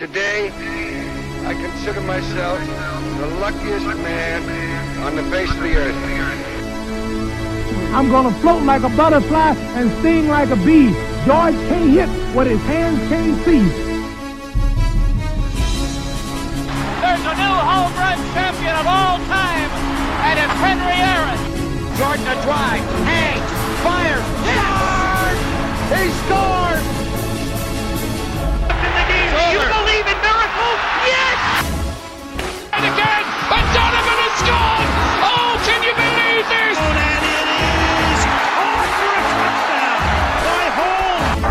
Today, I consider myself the luckiest man on the face of the earth. I'm gonna float like a butterfly and sting like a bee. George can't hit what his hands can't see. There's a new home run champion of all time, and it's Henry Aaron. Jordan a drive, hangs, fires, yes! He scores! You believe in miracles? Yes! And again, and Donovan has scored! Oh, can you believe this? And it is off for a touchdown by Hall.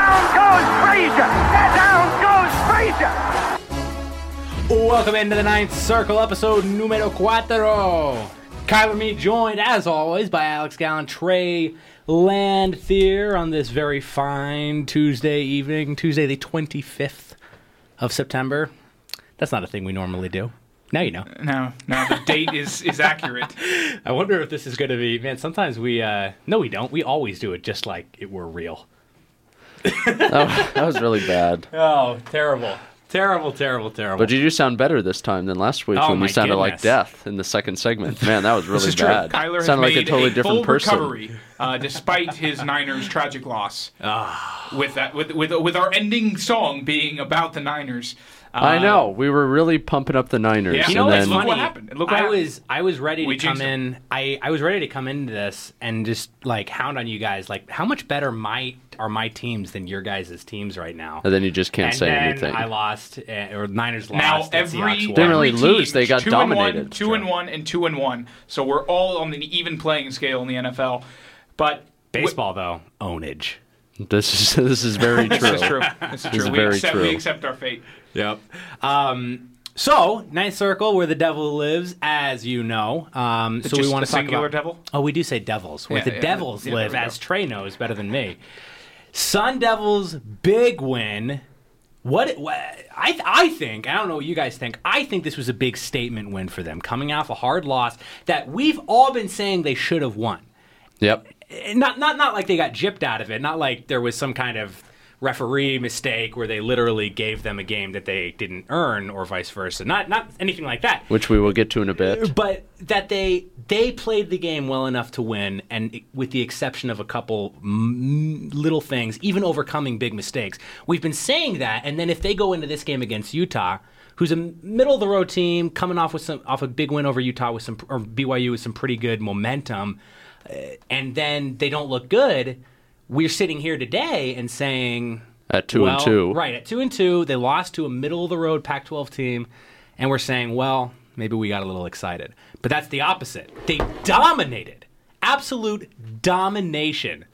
Down goes Frazier! Down goes Frazier! Welcome into the Ninth Circle, episode numero 4. Kyler Meade joined, as always, by Alex Gallant, Trey Landthier on this very fine Tuesday evening, Tuesday the 25th of September. That's not a thing we normally do. Now you know. No, the date is accurate. I wonder if this is going to be... Man, sometimes we... no, we don't. We always do it just like it were real. That was really bad. Oh, terrible. Terrible. But you do sound better this time than last week when you sounded like death in the second segment. Man, that was really This is bad. true. Kyler sounded has like a totally different full person. recovery, despite his Niners' tragic loss. With our ending song being about the Niners. I know. We were really pumping up the Niners. Yeah. You know and what's then, funny? Look what happened. Look what happened. I was ready We to come jinxed in. I was ready to come into this and just like hound on you guys. Like, how much better are my teams than your guys' teams right now? And then you just can't and say then anything. I lost, or Niners Now lost. and Seahawks every won. Didn't really team lose. They got 2-1, dominated. 2-1 and 2-1. So we're all on the even playing scale in the NFL. But Baseball, though, ownage. This is very true. This is true. This is true. very true. We accept our fate. Yep. So, Ninth Circle, where the devil lives, as you know. So we want to talk singular about devil. Oh, we do say devils. Where Yeah, the yeah, devils yeah, live, there we go. as Trey knows better than me. Sun Devils big win. I think, I don't know what you guys think, I think this was a big statement win for them, coming off a hard loss that we've all been saying they should have won. Yep. Not like they got gypped out of it, not like there was some kind of referee mistake where they literally gave them a game that they didn't earn or vice versa. Not anything like that. Which we will get to in a bit. But that they played the game well enough to win, and with the exception of a couple little things, even overcoming big mistakes. We've been saying that, and then if they go into this game against Utah, who's a middle-of-the-road team, coming off a big win over Utah or BYU with some pretty good momentum, and then they don't look good, we're sitting here today and saying... At 2-2. Right, at 2-2, they lost to a middle-of-the-road Pac-12 team, and we're saying, well, maybe we got a little excited. But that's the opposite. They dominated. Absolute domination.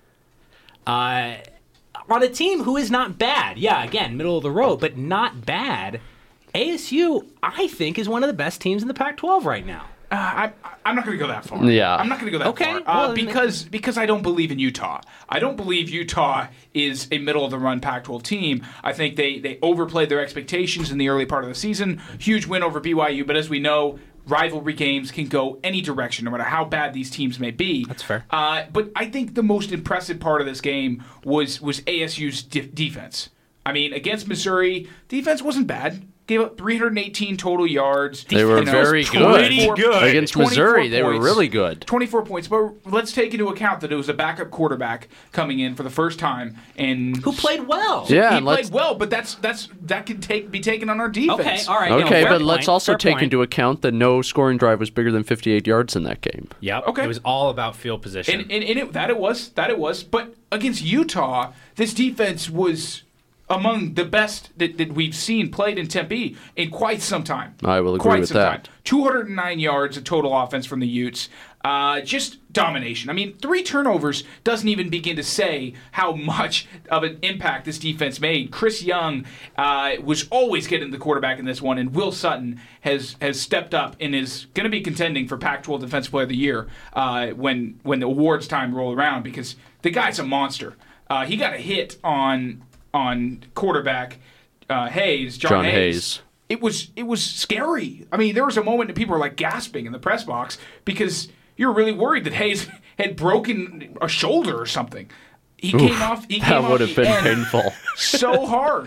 On a team who is not bad. Yeah, again, middle of the road, but not bad. ASU, I think, is one of the best teams in the Pac-12 right now. I'm not going to go that far. Yeah. I'm not going to go that Okay, far. well, because I don't believe in Utah. I don't believe Utah is a middle-of-the-run Pac-12 team. I think they overplayed their expectations in the early part of the season. Huge win over BYU, but as we know, rivalry games can go any direction, no matter how bad these teams may be. That's fair. But I think the most impressive part of this game was ASU's defense. I mean, against Missouri, defense wasn't bad. Gave up 318 total yards. They were very good. Against Missouri, they were really good. 24 points. But let's take into account that it was a backup quarterback coming in for the first time. And Who played well. Yeah, he played well, but that can be taken on our defense. Okay, all right. Okay, fair but point, let's also fair take point. into account that no scoring drive was bigger than 58 yards in that game. Yep. Okay. It was all about field position. And it was. But against Utah, this defense was among the best that we've seen played in Tempe in quite some time. I will agree with that. 209 yards of total offense from the Utes. Just domination. I mean, 3 turnovers doesn't even begin to say how much of an impact this defense made. Chris Young was always getting the quarterback in this one, and Will Sutton has stepped up and is going to be contending for Pac-12 Defensive Player of the Year when the awards time roll around, because the guy's a monster. He got a hit on quarterback Hayes, John Hayes. It was scary. I mean, there was a moment that people were like gasping in the press box because you were really worried that Hayes had broken a shoulder or something. He came off. That would have been painful. So hard.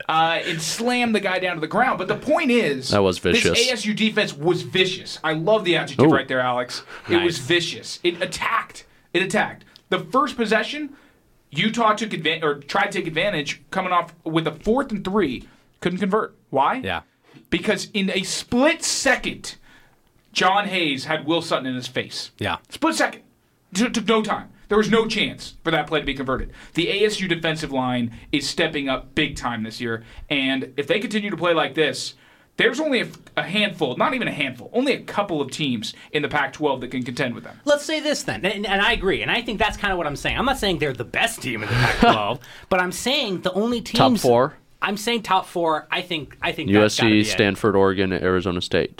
and slammed the guy down to the ground. But the point is, that was vicious. This ASU defense was vicious. I love the adjective right there, Alex. It was vicious. It attacked. The first possession, Utah took advantage or tried to take advantage, coming off with a 4th and 3, couldn't convert. Why? Yeah. Because in a split second, John Hayes had Will Sutton in his face. Yeah. Split second. Took no time. There was no chance for that play to be converted. The ASU defensive line is stepping up big time this year, and if they continue to play like this, there's only a handful, not even a handful, only a couple of teams in the Pac-12 that can contend with them. Let's say this then, and I agree, and I think that's kind of what I'm saying. I'm not saying they're the best team in the Pac-12, but I'm saying the only teams... Top 4? I'm saying top 4. I think USC, Stanford, Oregon, Arizona State.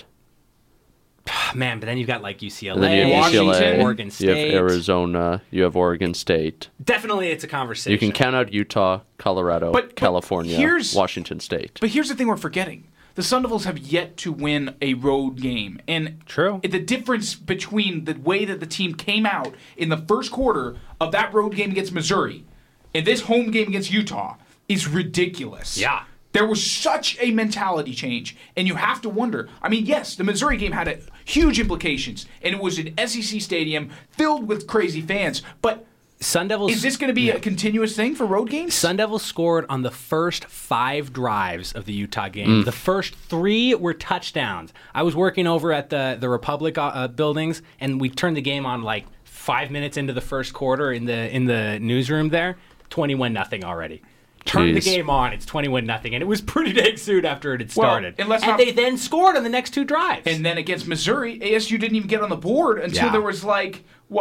Man, but then you've got like UCLA, then you have Washington, Oregon State. You have Arizona, you have Oregon State. Definitely it's a conversation. You can count out Utah, Colorado, California, Washington State. But here's the thing we're forgetting. The Sun Devils have yet to win a road game. And True. The difference between the way that the team came out in the first quarter of that road game against Missouri and this home game against Utah is ridiculous. Yeah. There was such a mentality change, and you have to wonder. I mean, yes, the Missouri game had huge implications, and it was an SEC stadium filled with crazy fans, but Sun Devils, is this going to be a continuous thing for road games? Sun Devils scored on the first 5 drives of the Utah game. The first 3 were touchdowns. I was working over at the Republic buildings, and we turned the game on like 5 minutes into the first quarter in the newsroom there. 21-0 already. Turned the game on, it's 21-0, and it was pretty dang soon after it had started. They then scored on the next 2 drives. And then against Missouri, ASU didn't even get on the board until there was like,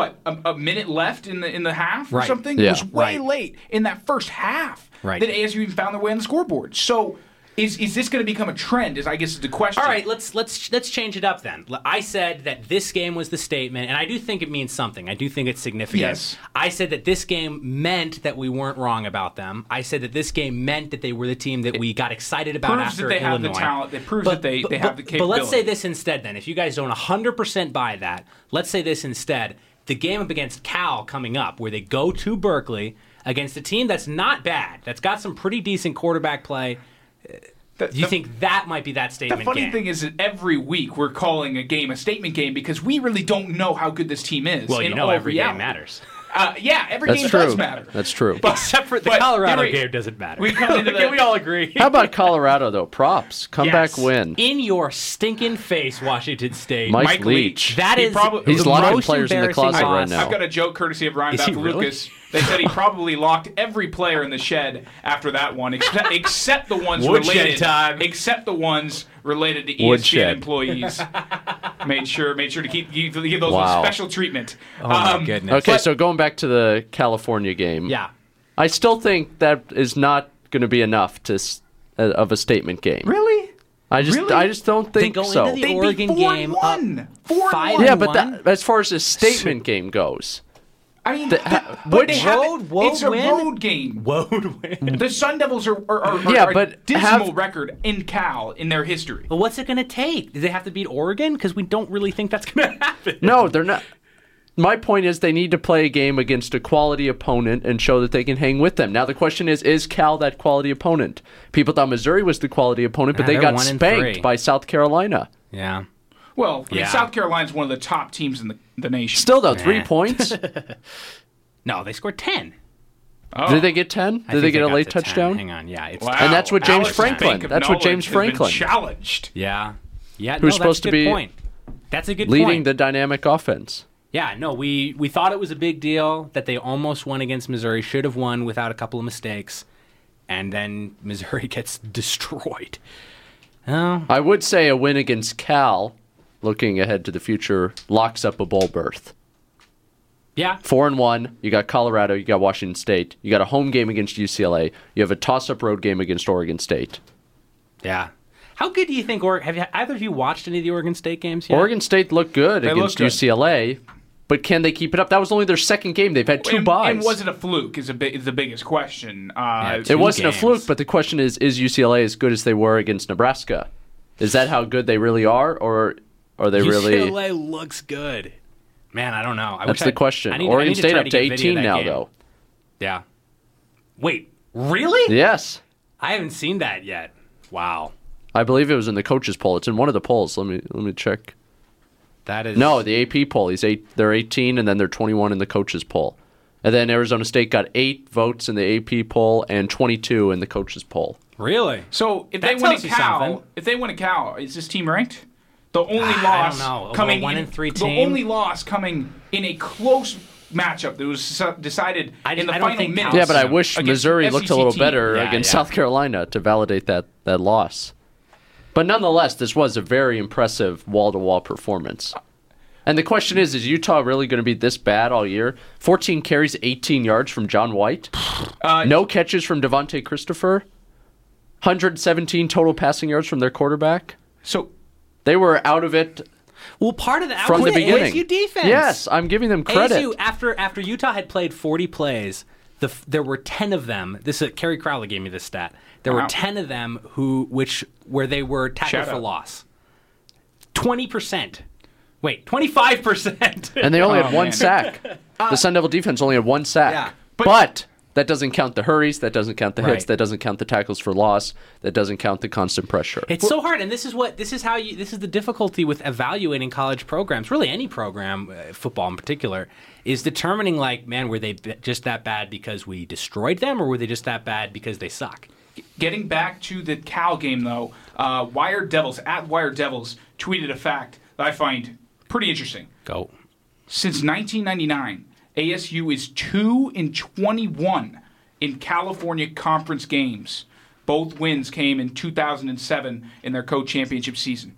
a minute left in the half or something? Yeah. It was way late in that first half that ASU even found their way on the scoreboard. So is this going to become a trend, I guess is the question. All right, let's change it up then. I said that this game was the statement, and I do think it means something. I do think it's significant. Yes. I said that this game meant that we weren't wrong about them. I said that this game meant that they were the team that we got excited about after Illinois. Proves that they have the talent. It proves that they have the capability. But let's say this instead then. If you guys don't 100% buy that, let's say this instead. The game up against Cal coming up, where they go to Berkeley against a team that's not bad, that's got some pretty decent quarterback play. Do you think that might be that statement game? The funny thing is that every week we're calling a game a statement game because we really don't know how good this team is. Well, every game matters. Every game does matter. That's true. Except for the Colorado game doesn't matter. We come into we all agree. How about Colorado, though? Props. Comeback win. In your stinking face, Washington State. Mike Leach. That is he's locking players in the closet right now. I've got a joke courtesy of Ryan Lucas. They said he probably locked every player in the shed after that one, except the ones related. Except the ones related to ESPN employees. made sure to give those one special treatment. Oh my goodness. Okay, so going back to the California game. Yeah. I still think that is not going to be enough of a statement game. Really? I just don't think so. Into the Oregon game 4-1. Yeah, but as far as a statement game goes. I mean, it's a road game. Road win. The Sun Devils are a dismal record in Cal in their history. But what's it going to take? Do they have to beat Oregon? Because we don't really think that's going to happen. No, they're not. My point is they need to play a game against a quality opponent and show that they can hang with them. Now the question is Cal that quality opponent? People thought Missouri was the quality opponent, but they got spanked by South Carolina. Yeah. Well, South Carolina's one of the top teams in the nation. Still, though, 3 points? No, they scored 10. Oh. Did they get 10? Did they get a late touchdown? Hang on, yeah. Wow. And that's what James Alex Franklin. That's what James Franklin. Challenged. Yeah. Who's supposed to be point. That's a good point. Leading the dynamic offense. Yeah, no, we thought it was a big deal that they almost won against Missouri, should have won without a couple of mistakes, and then Missouri gets destroyed. Oh. I would say a win against Cal, looking ahead to the future, locks up a bowl berth. Yeah. 4-1. You got Colorado. You got Washington State. You got a home game against UCLA. You have a toss-up road game against Oregon State. Yeah. How good do you think? Have either of you watched any of the Oregon State games yet? Oregon State looked good against UCLA, but can they keep it up? That was only their second game. They've had 2 byes. And was it a fluke? Is the biggest question. It wasn't a fluke, but the question is UCLA as good as they were against Nebraska? Is that how good they really are, or are they really? UCLA looks good. Man, I don't know. That's the question. Oregon State up to 18 now, though. Yeah. Wait, really? Yes. I haven't seen that yet. Wow. I believe it was in the coaches poll. It's in one of the polls. Let me check. That is No, the AP poll. They're 18 and then they're 21 in the coaches poll. And then Arizona State got 8 votes in the AP poll and 22 in the coaches poll. Really? So if That they win tells at you something. Cal, is this team ranked? The only I loss don't know. Over coming a 1-3 team? The only loss coming in a close matchup that was decided in the I don't final think minutes. Cal- Yeah, but I wish against Missouri looked a SEC little team. better Yeah, against yeah. South Carolina to validate that loss. But nonetheless, this was a very impressive wall-to-wall performance. And the question is Utah really going to be this bad all year? 14 carries, 18 yards from John White. No catches from Devontae Christopher. 117 total passing yards from their quarterback. So They were out of it Well, part of that from was the beginning. ASU defense. Yes, I'm giving them credit. ASU, after Utah had played 40 plays, there were 10 of them. Kerry Crowley gave me this stat. There were 10 of them where they were tackled for loss. 20%. Wait, 25%. And they only had one man. sack. The Sun Devil defense only had one sack. Yeah, but that doesn't count the hurries. That doesn't count the hits. Right. That doesn't count the tackles for loss. That doesn't count the constant pressure. It's so hard, and this is the difficulty with evaluating college programs. Really, any program, football in particular, is determining Getting were they just that bad because we destroyed them, or were they just that bad because they suck? Getting back to the Cal game, though, Wired Devils tweeted a fact that I find pretty interesting. Go. Since 1999, ASU is 2-21 in California conference games. Both wins came in 2007 in their co-championship season.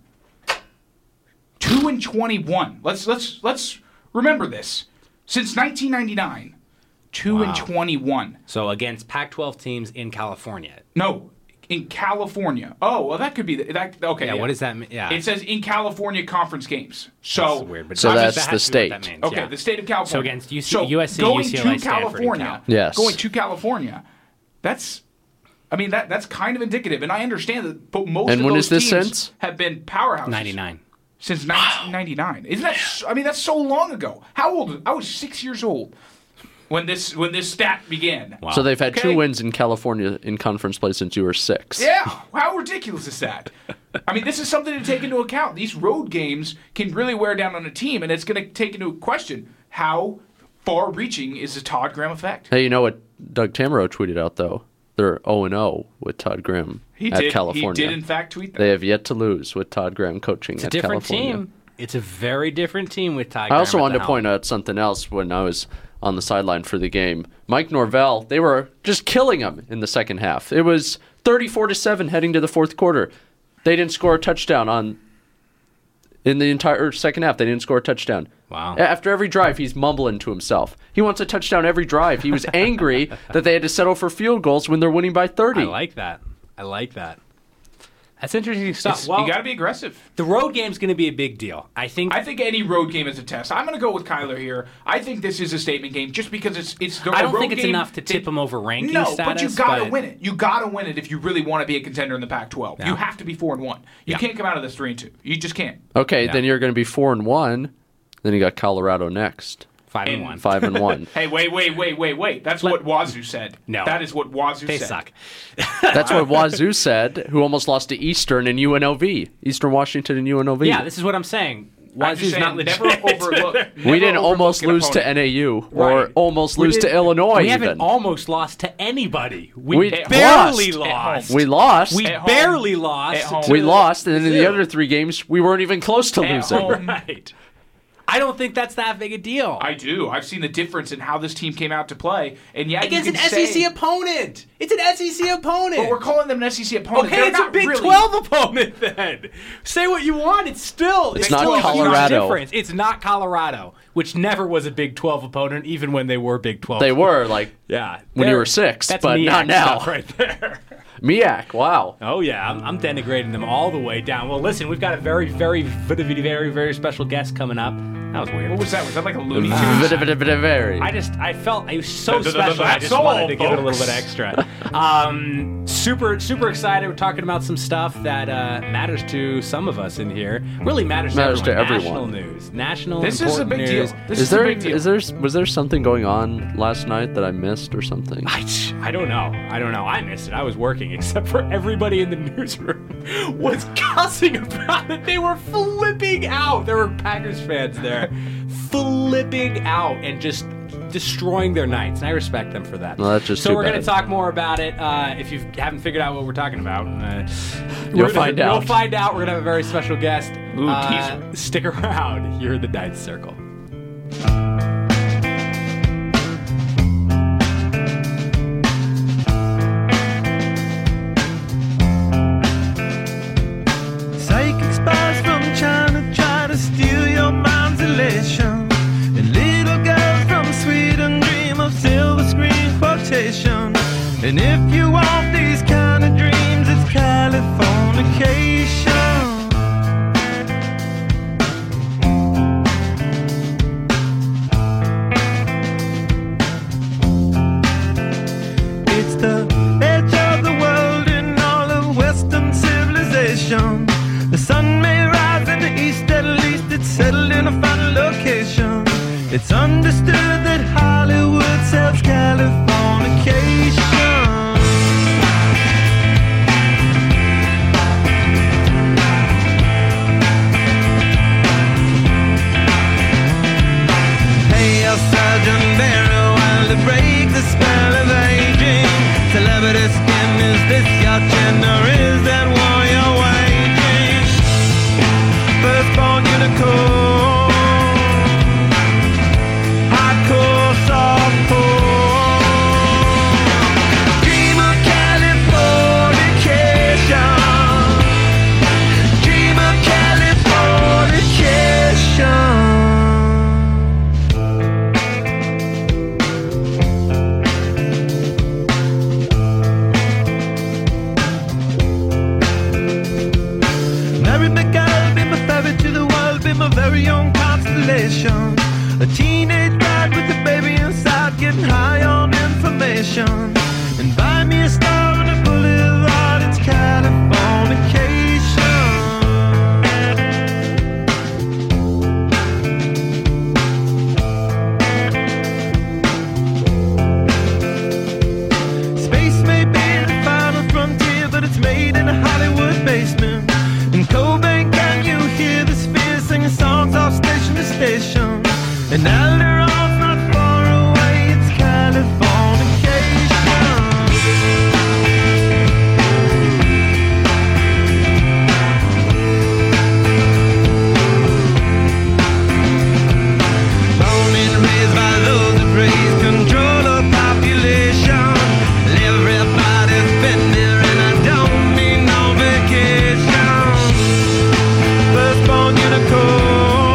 2-21. Let's remember this. Since 1999, 2-21. So against Pac-12 teams in California. No, in California. Oh, well, that could be that. Okay. Yeah. What does that mean? Yeah. It says in California conference games. So That's weird, but So that that's has the to be what that state. means, okay, yeah. the state of California. So against USC, going UCLA, to Stanford, and California. Cal. Yes. Going to California. That's kind of indicative, and I understand that. But most And of when those is this teams since? have been powerhouses. 99. Since 1999. Isn't that? That's so long ago. How old? I was 6 years old when this stat began. Wow. So they've had Okay. 2 wins in California in conference play since you were 6. Yeah, how ridiculous is that? This is something to take into account. These road games can really wear down on a team, and it's going to take into question how far-reaching is the Todd Graham effect. Hey, you know what Doug Tamaro tweeted out, though? They're 0-0 with Todd Graham at California. He did, in fact, tweet that. They have yet to lose with Todd Graham coaching It's a at different California. team. It's a very different team with Ty I Graham also at wanted the to helm. point out something else when I was on the sideline for the game. Mike Norvell, they were just killing him in the second half. It was 34-7 heading to the fourth quarter. They didn't score a touchdown in the entire second half. They didn't score a touchdown. Wow. After every drive, he's mumbling to himself. He wants a touchdown every drive. He was angry that they had to settle for field goals when they're winning by 30. I like that. That's interesting stuff. Well, you got to be aggressive. the road game's going to be a big deal. I think any road game is a test. I'm going to go with Kyler here. I think this is a statement game just because it's the I don't road think it's game enough to tip them over ranking No, status. but you got to win it. You got to win it if you really want to be a contender in the Pac-12. Yeah. You have to be 4-1. You can't come out of this 3-2. You just can't. Okay, Yeah. then you're going to be 4-1. Then you got Colorado next. 5-1. 5-1. Hey, wait. That's what Wazoo said. No. That is what Wazoo They said. suck. That's what Wazoo said, who almost lost to Eastern and UNLV. Eastern Washington and UNLV. Yeah, this is what I'm saying. I'm just Wazoo's saying, not legit. never overlook. we didn't almost an lose to opponent. NAU or Right. almost We lose to didn't- Illinois We haven't even. almost lost to anybody. We We barely lost. lost. We lost. We At home. barely lost. At home. to- We lost, and then in the Ew. other 3 games, we weren't even close to At losing. home. Right. I don't think that's that big a deal. I do. I've seen the difference in how this team came out to play. And yeah, Against you an can SEC say, opponent. It's an SEC opponent. but we're calling them an SEC opponent. Okay, They're it's a not Big really. 12 opponent then. Say what you want. It's still It's still not a huge Colorado. difference. It's not Colorado, which never was a Big 12 opponent, even when they were Big 12. They were, like, Yeah. when you They're- were 6, that's but MEAC not now. stuff right there. MEAC, wow. Oh, yeah. I'm denigrating them all the way down. Well, listen, we've got a very, very, very, very, very special guest coming up. That was weird. What was that? Was that like a Looney Tunes? Very. I felt it was so The- special. I that's just wanted all, to give it a little folks. bit extra. Super excited. We're talking about some stuff that matters to some of us in here. Really matters to everyone. National news. This is a big news. deal. This is a big deal. Was there something going on last night that I missed or something? I don't know. I missed it. I was working, except for everybody in the newsroom was cussing about it. They were flipping out. There were Packers fans there flipping out and just destroying their nights, and I respect them for that. Well, that's just so we're going to talk more about it. If you haven't figured out what we're talking about, you'll find out. You'll find out. We're going to have a very special guest. Ooh, teaser. Stick around. You're in the Ninth Circle. Psychic spies from China try to steal your mind's elation. Sweden dream of silver screen quotation. And if you want these kind of dreams, it's Californication. It's the edge of the world in all of Western civilization. The sun may rise in the east, at least it's settled in a final location. It's understood that Hollywood sells Californication. Hey, El Sergeant Barrow, while to break the spell of aging. Celebrity skin, is this your chin or is that war you're waging? Firstborn unicorn. Very own constellation. A teenage bride with a baby inside, getting high on information. And buy me a star on a boulevard, it's Californication. Space may be the final frontier, but it's made in a Hollywood basement. In Cobain, can you hear the sphere singing songs off station to station? And Alderon's not far away, it's Californication. Born and raised by those that raise control of population. Everybody's been there and I don't need no vacation. Firstborn unicorn.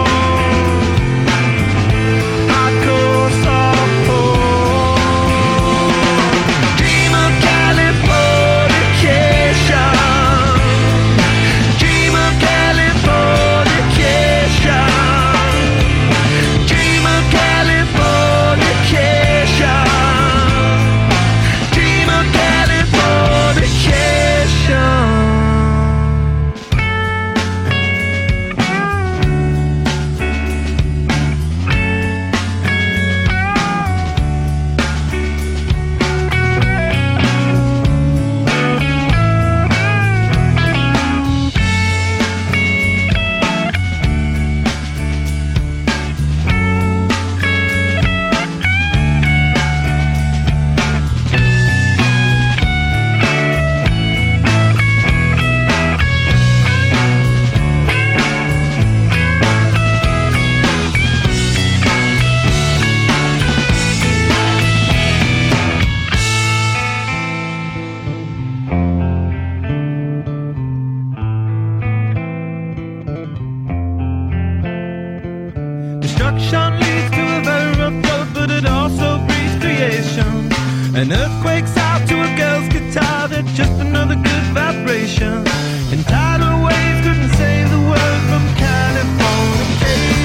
Destruction leads to a very rough road, but it also breeds creation. An earthquake's out to a girl's guitar, that's just another good vibration. And tidal waves couldn't save the world from Californication.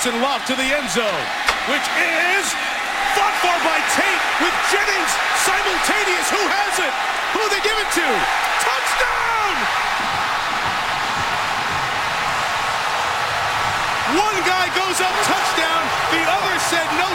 Jackson Love to the end zone, which is fought for by Tate with Jennings simultaneous. Who has it? Who they give it to? Touchdown! One guy goes up, touchdown. The other said no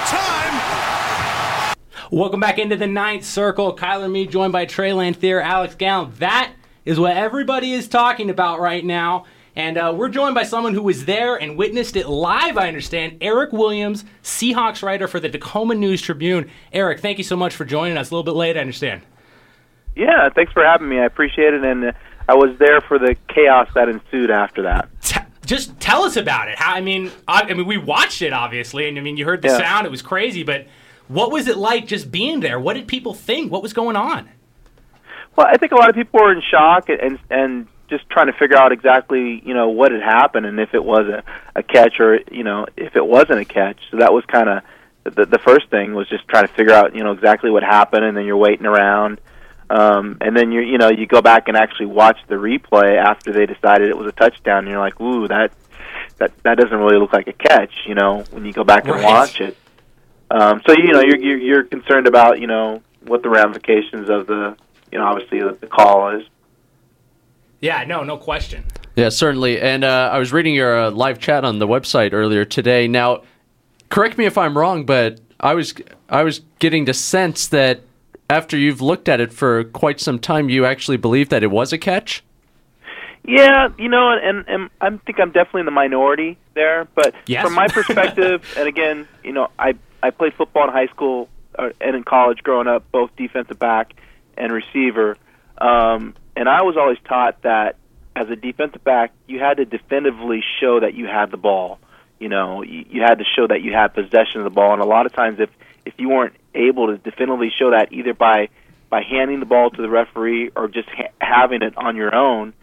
time. Welcome back into the Ninth Circle. Kyler Meade joined by Trey Lanthier, Alex Gallant. That is what everybody is talking about right now. And we're joined by someone who was there and witnessed it live, I understand. Eric Williams, Seahawks writer for the Tacoma News-Tribune. Eric, thank you so much for joining us. A little bit late, I understand. Yeah, thanks for having me. I appreciate it. And I was there for the chaos that ensued after that. Just tell us about it. I mean, we watched it, obviously. And, I mean, you heard the sound. It was crazy. But what was it like just being there? What did people think? What was going on? Well, I think a lot of people were in shock and just trying to figure out exactly, what had happened and if it was a catch or, if it wasn't a catch. So that was kind of the first thing, was just trying to figure out, exactly what happened, and then you're waiting around. And then you go back and actually watch the replay after they decided it was a touchdown, and you're like, ooh, that doesn't really look like a catch, when you go back and watch it. So you're concerned about, what the ramifications of the, obviously the call is. Yeah, no question. Yeah, certainly. And I was reading your live chat on the website earlier today. Now, correct me if I'm wrong, but I was getting the sense that after you've looked at it for quite some time, you actually believe that it was a catch? Yeah, and I think I'm definitely in the minority there. But from my perspective, and again, I played football in high school and in college growing up, both defensive back and receiver. And I was always taught that as a defensive back, you had to definitively show that you had the ball. You had to show that you had possession of the ball. And a lot of times if you weren't able to definitively show that either by handing the ball to the referee or just having it on your own,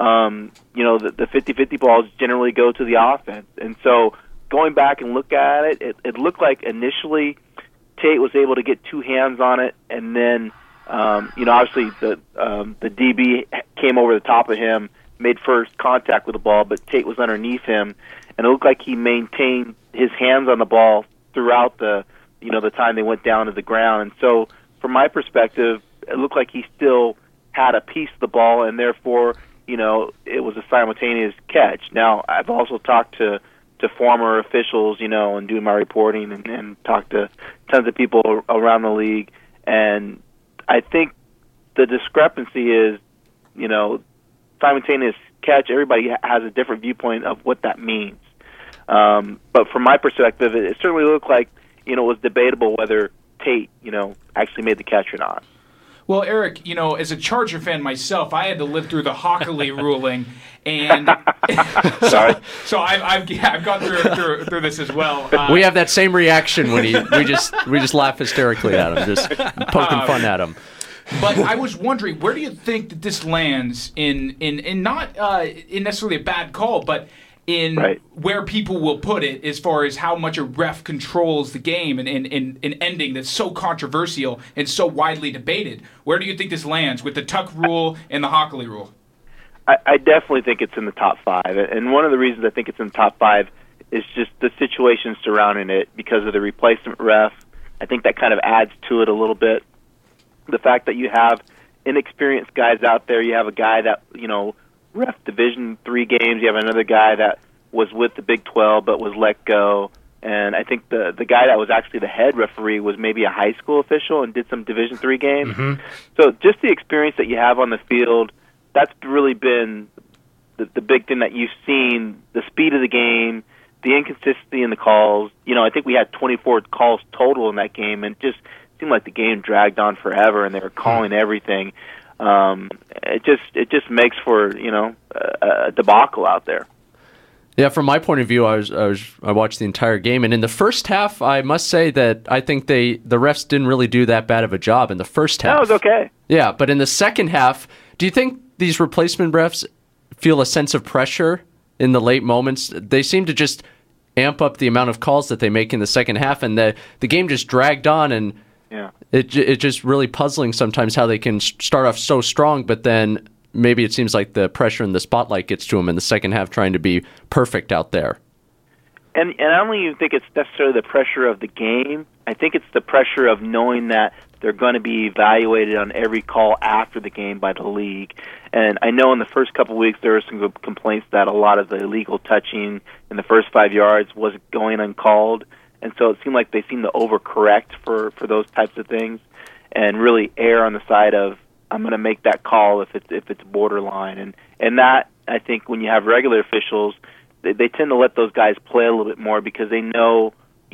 the 50-50 balls generally go to the offense. And so going back and look at it, it looked like initially Tate was able to get two hands on it, and then obviously the DB came over the top of him, made first contact with the ball, but Tate was underneath him, and it looked like he maintained his hands on the ball throughout the time they went down to the ground. And so, from my perspective, it looked like he still had a piece of the ball, and therefore, it was a simultaneous catch. Now, I've also talked to former officials, and doing my reporting, and talked to tons of people around the league, and I think the discrepancy is, simultaneous catch. Everybody has a different viewpoint of what that means. But from my perspective, it certainly looked like, it was debatable whether Tate, actually made the catch or not. Well, Eric, as a Charger fan myself, I had to live through the Hockley ruling, and so I've gone through this as well. We have that same reaction when we just laugh hysterically at him, just poking fun at him. But I was wondering, where do you think that this lands in not in necessarily a bad call, but in where people will put it as far as how much a ref controls the game and an ending that's so controversial and so widely debated? Where do you think this lands with the Tuck rule and the Hockley rule? I definitely think it's in the top five. And one of the reasons I think it's in the top five is just the situation surrounding it because of the replacement ref. I think that kind of adds to it a little bit. The fact that you have inexperienced guys out there, you have a guy that, ref Division III games, you have another guy that was with the Big 12 but was let go, and I think the guy that was actually the head referee was maybe a high school official and did some Division III games. Mm-hmm. So just the experience that you have on the field, that's really been the big thing that you've seen, the speed of the game, the inconsistency in the calls. I think we had 24 calls total in that game, and just seemed like the game dragged on forever, and they were calling everything. It just makes for a debacle out there. Yeah, from my point of view, I watched the entire game, and in the first half, I must say that I think the refs didn't really do that bad of a job in the first half. That was okay. Yeah, but in the second half, do you think these replacement refs feel a sense of pressure in the late moments? They seem to just amp up the amount of calls that they make in the second half, and the game just dragged on, and it's just really puzzling sometimes how they can start off so strong, but then maybe it seems like the pressure and the spotlight gets to them in the second half trying to be perfect out there. And I don't even think it's necessarily the pressure of the game. I think it's the pressure of knowing that they're going to be evaluated on every call after the game by the league. And I know in the first couple of weeks there were some complaints that a lot of the illegal touching in the first 5 yards was going uncalled. And so it seemed like they seemed to overcorrect for those types of things and really err on the side of, I'm going to make that call if it's borderline. And that, I think, when you have regular officials, they tend to let those guys play a little bit more because they know,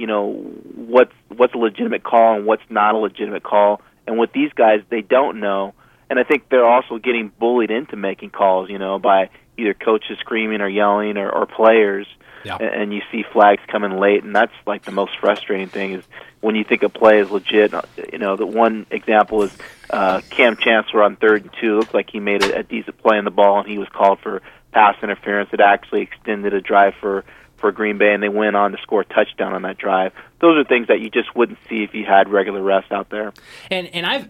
what's a legitimate call and what's not a legitimate call. And with these guys, they don't know. And I think they're also getting bullied into making calls, by either coaches screaming or yelling or players. Yeah. And you see flags coming late, and that's like the most frustrating thing is when you think a play is legit. The one example is Cam Chancellor on 3rd and 2. It looked like he made a decent play on the ball, and he was called for pass interference. It actually extended a drive for Green Bay, and they went on to score a touchdown on that drive. Those are things that you just wouldn't see if you had regular refs out there. And I've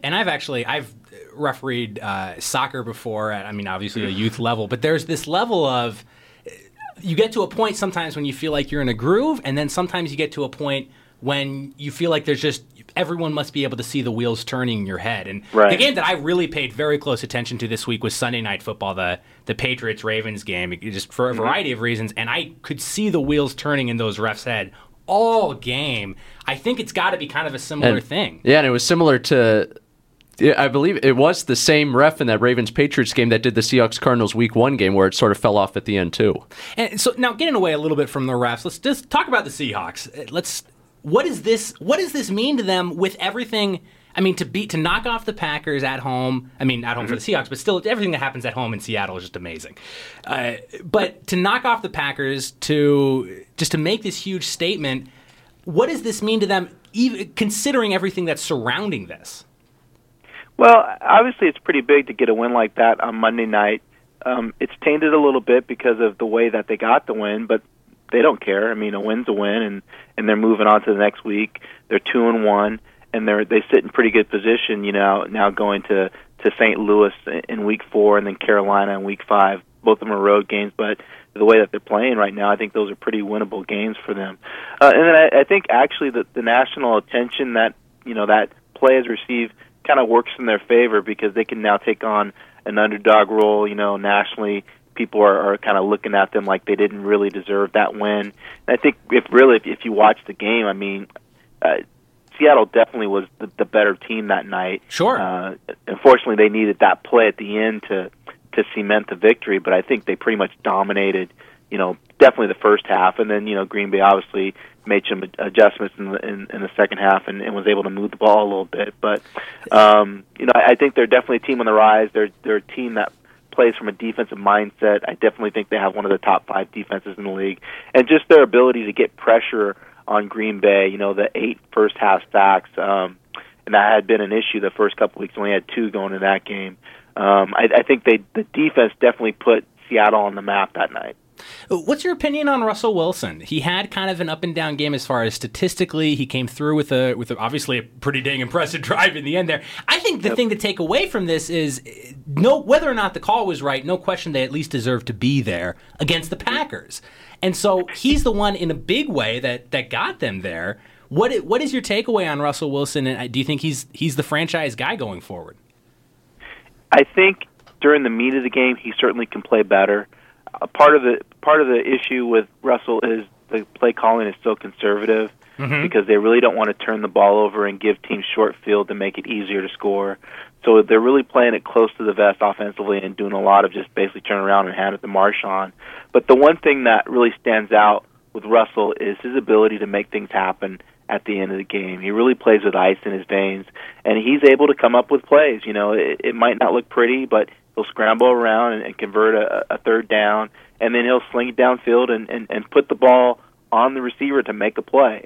refereed soccer before at, obviously a youth level, but there's this level of, you get to a point sometimes when you feel like you're in a groove, and then sometimes you get to a point when you feel like there's just, everyone must be able to see the wheels turning in your head. And the game that I really paid very close attention to this week was Sunday Night Football, the Patriots-Ravens game, just for a variety of reasons, and I could see the wheels turning in those refs' head all game. I think it's got to be kind of a similar thing. Yeah, and it was similar to, I believe it was the same ref in that Ravens-Patriots game that did the Seahawks-Cardinals Week 1 game where it sort of fell off at the end too. And so now getting away a little bit from the refs, let's just talk about the Seahawks. What does this mean to them with everything? To knock off the Packers at home. At home for the Seahawks, but still, everything that happens at home in Seattle is just amazing. But to knock off the Packers, to make this huge statement, what does this mean to them, even considering everything that's surrounding this? Well, obviously, it's pretty big to get a win like that on Monday night. It's tainted a little bit because of the way that they got the win, but they don't care. A win's a win, and they're moving on to the next week. They're 2-1, and they sit in pretty good position. Now going to St. Louis in Week 4, and then Carolina in Week 5. Both of them are road games, but the way that they're playing right now, I think those are pretty winnable games for them. And then I think actually that the national attention that that players receive kind of works in their favor because they can now take on an underdog role. Nationally, people are kind of looking at them like they didn't really deserve that win. And I think if you watch the game, Seattle definitely was the better team that night. Sure. Unfortunately, they needed that play at the end to cement the victory, but I think they pretty much dominated, definitely the first half, and then, Green Bay obviously made some adjustments in the second half and was able to move the ball a little bit. But, I think they're definitely a team on the rise. They're a team that plays from a defensive mindset. I definitely think they have one of the top 5 defenses in the league. And just their ability to get pressure on Green Bay, the 8 first-half sacks, and that had been an issue the first couple weeks. Only had 2 going in that game. I think the defense definitely put Seattle on the map that night. What's your opinion on Russell Wilson? He had kind of an up and down game as far as statistically. He came through with obviously a pretty dang impressive drive in the end there. I think the thing to take away from this is whether or not the call was right, no question they at least deserve to be there against the Packers. And so he's the one in a big way that got them there. What is your takeaway on Russell Wilson, and do you think he's the franchise guy going forward? I think during the meat of the game, he certainly can play better. Part of the issue with Russell is the play calling is so conservative because they really don't want to turn the ball over and give teams short field to make it easier to score. So they're really playing it close to the vest offensively and doing a lot of just basically turn around and hand it to Marshawn. But the one thing that really stands out with Russell is his ability to make things happen at the end of the game. He really plays with ice in his veins, and he's able to come up with plays. It might not look pretty, but he'll scramble around and convert a third down, and then he'll sling it downfield and put the ball on the receiver to make a play.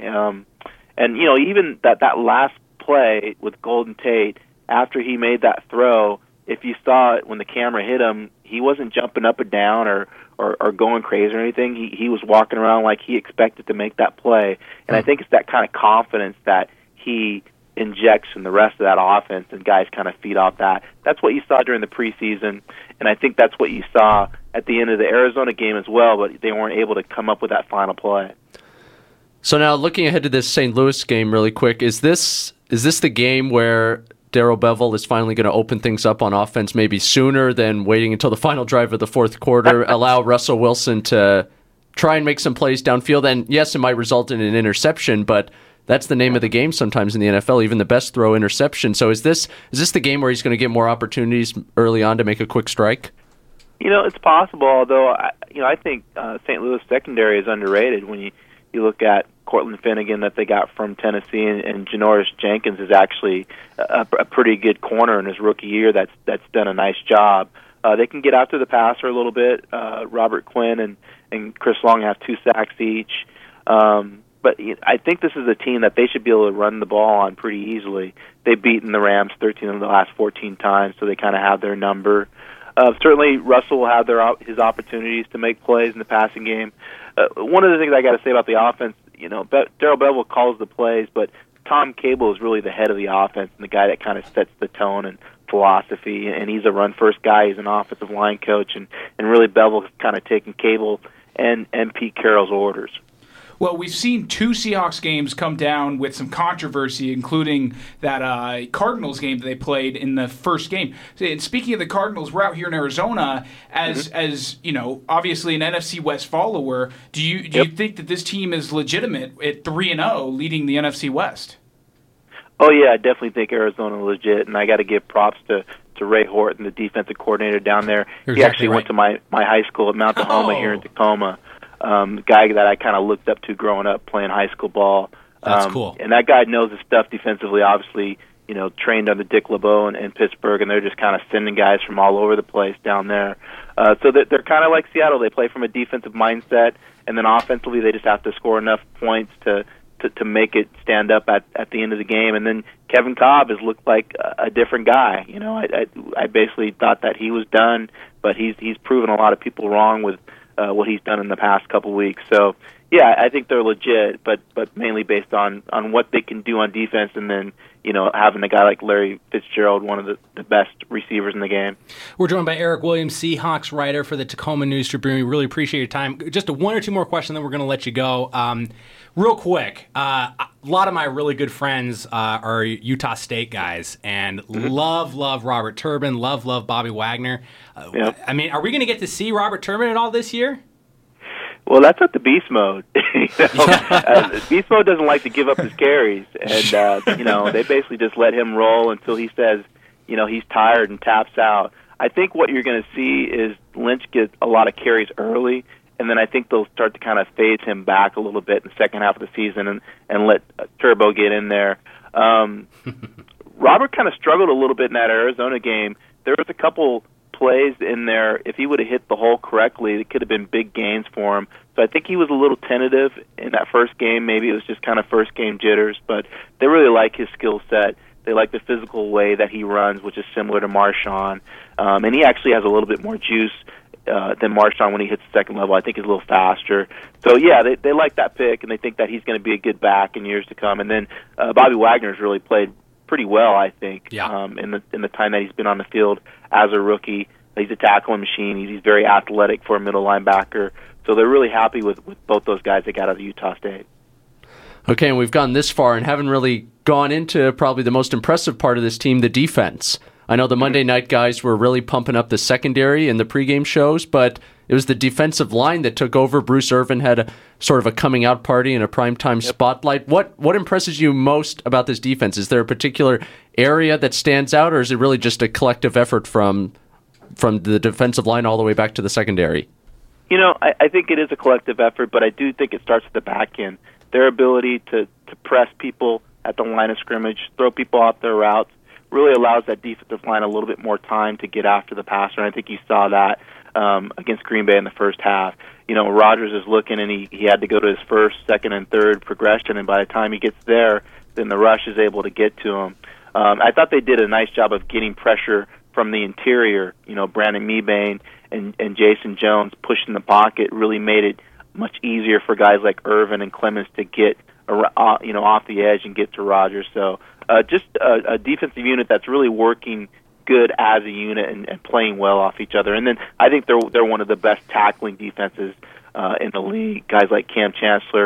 Even that last play with Golden Tate, after he made that throw, if you saw it when the camera hit him, he wasn't jumping up and down or going crazy or anything. He was walking around like he expected to make that play. And I think it's that kind of confidence that he injects in the rest of that offense, and guys kind of feed off that. That's what you saw during the preseason, and I think that's what you saw at the end of the Arizona game as well, but they weren't able to come up with that final play. So now looking ahead to this St. Louis game really quick, is this the game where Darrell Bevell is finally going to open things up on offense maybe sooner than waiting until the final drive of the fourth quarter, allow Russell Wilson to try and make some plays downfield? And yes, it might result in an interception, but that's the name of the game sometimes in the NFL, even the best throw interception. So is this the game where he's going to get more opportunities early on to make a quick strike? It's possible, although I think St. Louis secondary is underrated. When you look at Cortland Finnegan that they got from Tennessee, and Janoris Jenkins is actually a pretty good corner in his rookie year that's done a nice job. They can get after the passer a little bit. Robert Quinn and Chris Long have 2 sacks each. But I think this is a team that they should be able to run the ball on pretty easily. They've beaten the Rams 13 of the last 14 times, so they kind of have their number. Certainly, Russell will have his opportunities to make plays in the passing game. One of the things I got to say about the offense, Darrell Bevell calls the plays, but Tom Cable is really the head of the offense and the guy that kind of sets the tone and philosophy. And he's a run-first guy. He's an offensive line coach, and really Bevell has kind of taken Cable and Pete Carroll's orders. Well, we've seen 2 Seahawks games come down with some controversy, including that Cardinals game that they played in the first game. And speaking of the Cardinals, we're out here in Arizona as obviously an NFC West follower. Do you think that this team is legitimate at 3-0, leading the NFC West? Oh yeah, I definitely think Arizona is legit, and I got to give props to Ray Horton, the defensive coordinator down there. He actually went to my high school at Mount Tahoma here in Tacoma. Guy that I kind of looked up to growing up playing high school ball. That's cool. And that guy knows his stuff defensively, obviously, trained under Dick LeBeau in Pittsburgh, and they're just kind of sending guys from all over the place down there. So they're kind of like Seattle. They play from a defensive mindset, and then offensively they just have to score enough points to make it stand up at the end of the game. And then Kevin Cobb has looked like a different guy. I basically thought that he was done, but he's proven a lot of people wrong with what he's done in the past couple weeks. So, yeah, I think they're legit, but mainly based on what they can do on defense, and then having a guy like Larry Fitzgerald, one of the best receivers in the game. We're joined by Eric Williams, Seahawks writer for the Tacoma News Tribune. We really appreciate your time. Just 1 or 2 more questions, then we're going to let you go. Real quick, a lot of my really good friends are Utah State guys, and love Robert Turbin, love Bobby Wagner. I mean, are we going to get to see Robert Turbin at all this year? Well, that's not the beast mode. Beast mode doesn't like to give up his carries, and they basically just let him roll until he says, he's tired and taps out. I think what you're going to see is Lynch get a lot of carries early, and then I think they'll start to kind of phase him back a little bit in the second half of the season and let Turbo get in there. Robert kind of struggled a little bit in that Arizona game. There was a couple plays in there. If he would have hit the hole correctly, it could have been big gains for him. So I think he was a little tentative in that first game. Maybe it was just kind of first game jitters, but they really like his skill set. They like the physical way that he runs, which is similar to Marshawn. And he actually has a little bit more juice than Marshawn when he hits the second level. I think he's a little faster. So, yeah, they like that pick, and they think that he's going to be a good back in years to come. And then Bobby Wagner's really played pretty well, I think, in the time that he's been on the field as a rookie. He's a tackling machine. He's very athletic for a middle linebacker. So they're really happy with both those guys they got out of Utah State. Okay, and we've gone this far and haven't really gone into probably the most impressive part of this team, the defense. I know the Monday night guys were really pumping up the secondary in the pregame shows, but it was the defensive line that took over. Bruce Irvin had a sort of a coming out party and a primetime spotlight. What impresses you most about this defense? Is there a particular area that stands out, or is it really just a collective effort from the defensive line all the way back to the secondary? I think it is a collective effort, but I do think it starts at the back end. Their ability to press people at the line of scrimmage, throw people off their routes, really allows that defensive line a little bit more time to get after the passer, and I think you saw that against Green Bay in the first half. Rodgers is looking, and he had to go to his first, second, and third progression, and by the time he gets there, then the rush is able to get to him. I thought they did a nice job of getting pressure from the interior. Brandon Mebane and Jason Jones pushing the pocket really made it much easier for guys like Irvin and Clemens to get off the edge and get to Rodgers. So just a defensive unit that's really working good as a unit and playing well off each other. And then I think they're one of the best tackling defenses in the league. Guys like Cam Chancellor,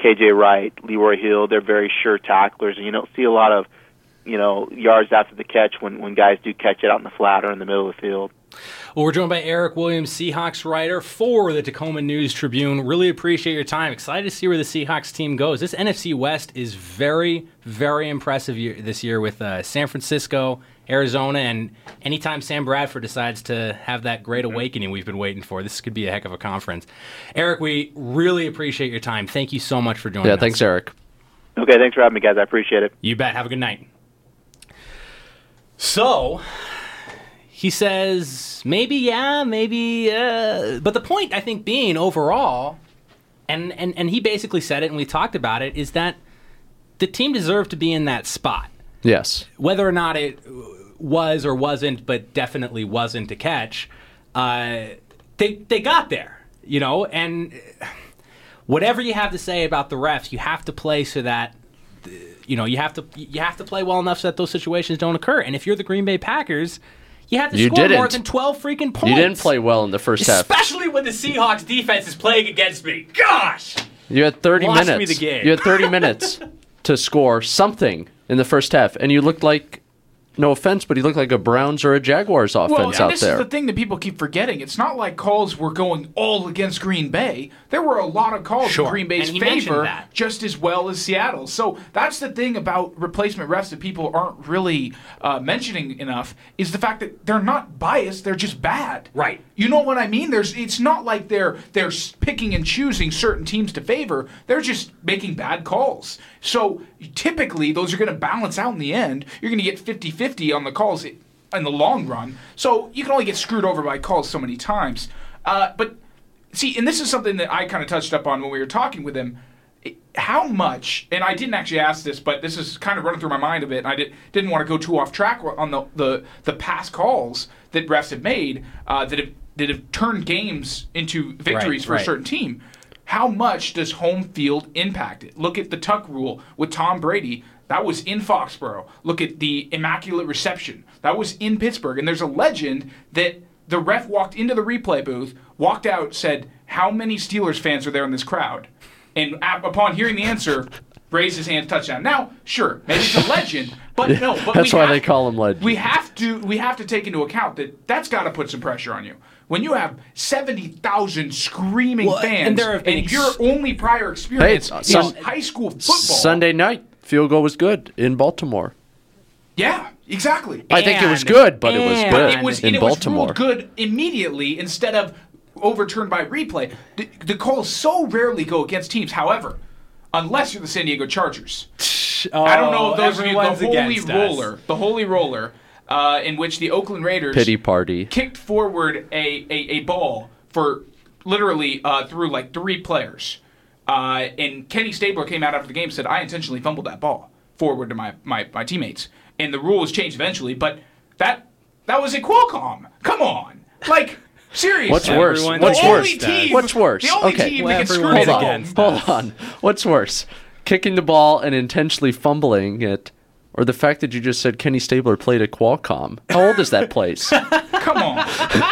KJ Wright, Leroy Hill, they're very sure tacklers, and you don't see a lot of, yards after the catch when guys do catch it out in the flat or in the middle of the field. Well, we're joined by Eric Williams, Seahawks writer for the Tacoma News-Tribune. Really appreciate your time. Excited to see where the Seahawks team goes. This NFC West is very, very impressive this year with San Francisco, Arizona, and anytime Sam Bradford decides to have that great awakening we've been waiting for, this could be a heck of a conference. Eric, we really appreciate your time. Thank you so much for joining us. Yeah, thanks, Eric. Okay, thanks for having me, guys. I appreciate it. You bet. Have a good night. So, he says, maybe, but the point, I think, being overall, and he basically said it, and we talked about it, is that the team deserved to be in that spot. Yes. Whether or not it was or wasn't, but definitely wasn't a catch, they got there, and whatever you have to say about the refs, you have to play so that, you have to play well enough so that those situations don't occur. And if you're the Green Bay Packers, you have to score more than 12 freaking points. You didn't play well in the first half. Especially when the Seahawks defense is playing against me. Gosh! You had 30 minutes. Me the game. You had 30 minutes to score something in the first half, and you looked like, no offense, but you looked like a Browns or a Jaguars offense out there. Well, this is the thing that people keep forgetting. It's not like calls were going all against Green Bay. There were a lot of calls in Green Bay's favor just as well as Seattle. So that's the thing about replacement refs that people aren't really mentioning enough, is the fact that they're not biased, they're just bad. Right. You know what I mean? It's not like they're picking and choosing certain teams to favor. They're just making bad calls. So typically, those are going to balance out in the end. You're going to get 50-50 on the calls in the long run. So you can only get screwed over by calls so many times. But see, and this is something that I kind of touched up on when we were talking with him. How much, and I didn't actually ask this, but this is kind of running through my mind a bit, and I didn't want to go too off track on the past calls that refs have made that have turned games into victories for a certain team. How much does home field impact it? Look at the tuck rule with Tom Brady. That was in Foxborough. Look at the immaculate reception. That was in Pittsburgh. And there's a legend that the ref walked into the replay booth, walked out, said, how many Steelers fans are there in this crowd? And upon hearing the answer, raised his hand, touchdown. Now, sure, maybe it's a legend, but no. But that's why they call him legend. We have to take into account that's got to put some pressure on you. When you have 70,000 screaming fans, and your only prior experience is high school football. Sunday night field goal was good in Baltimore. Yeah, exactly. I think it was good, but it was good in Baltimore. It was ruled good immediately instead of overturned by replay. The calls so rarely go against teams. However, unless you're the San Diego Chargers. I don't know if those are the holy roller. In which the Oakland Raiders pity party kicked forward a ball for literally through like 3 players. And Kenny Stabler came out after the game and said, I intentionally fumbled that ball forward to my teammates. And the rule was changed eventually, but that was a Qualcomm. Come on. Like, seriously. What's worse? What's worse? The only team that can screw it Hold on. What's worse? Kicking the ball and intentionally fumbling it, or the fact that you just said Kenny Stabler played at Qualcomm? How old is that place? Come on.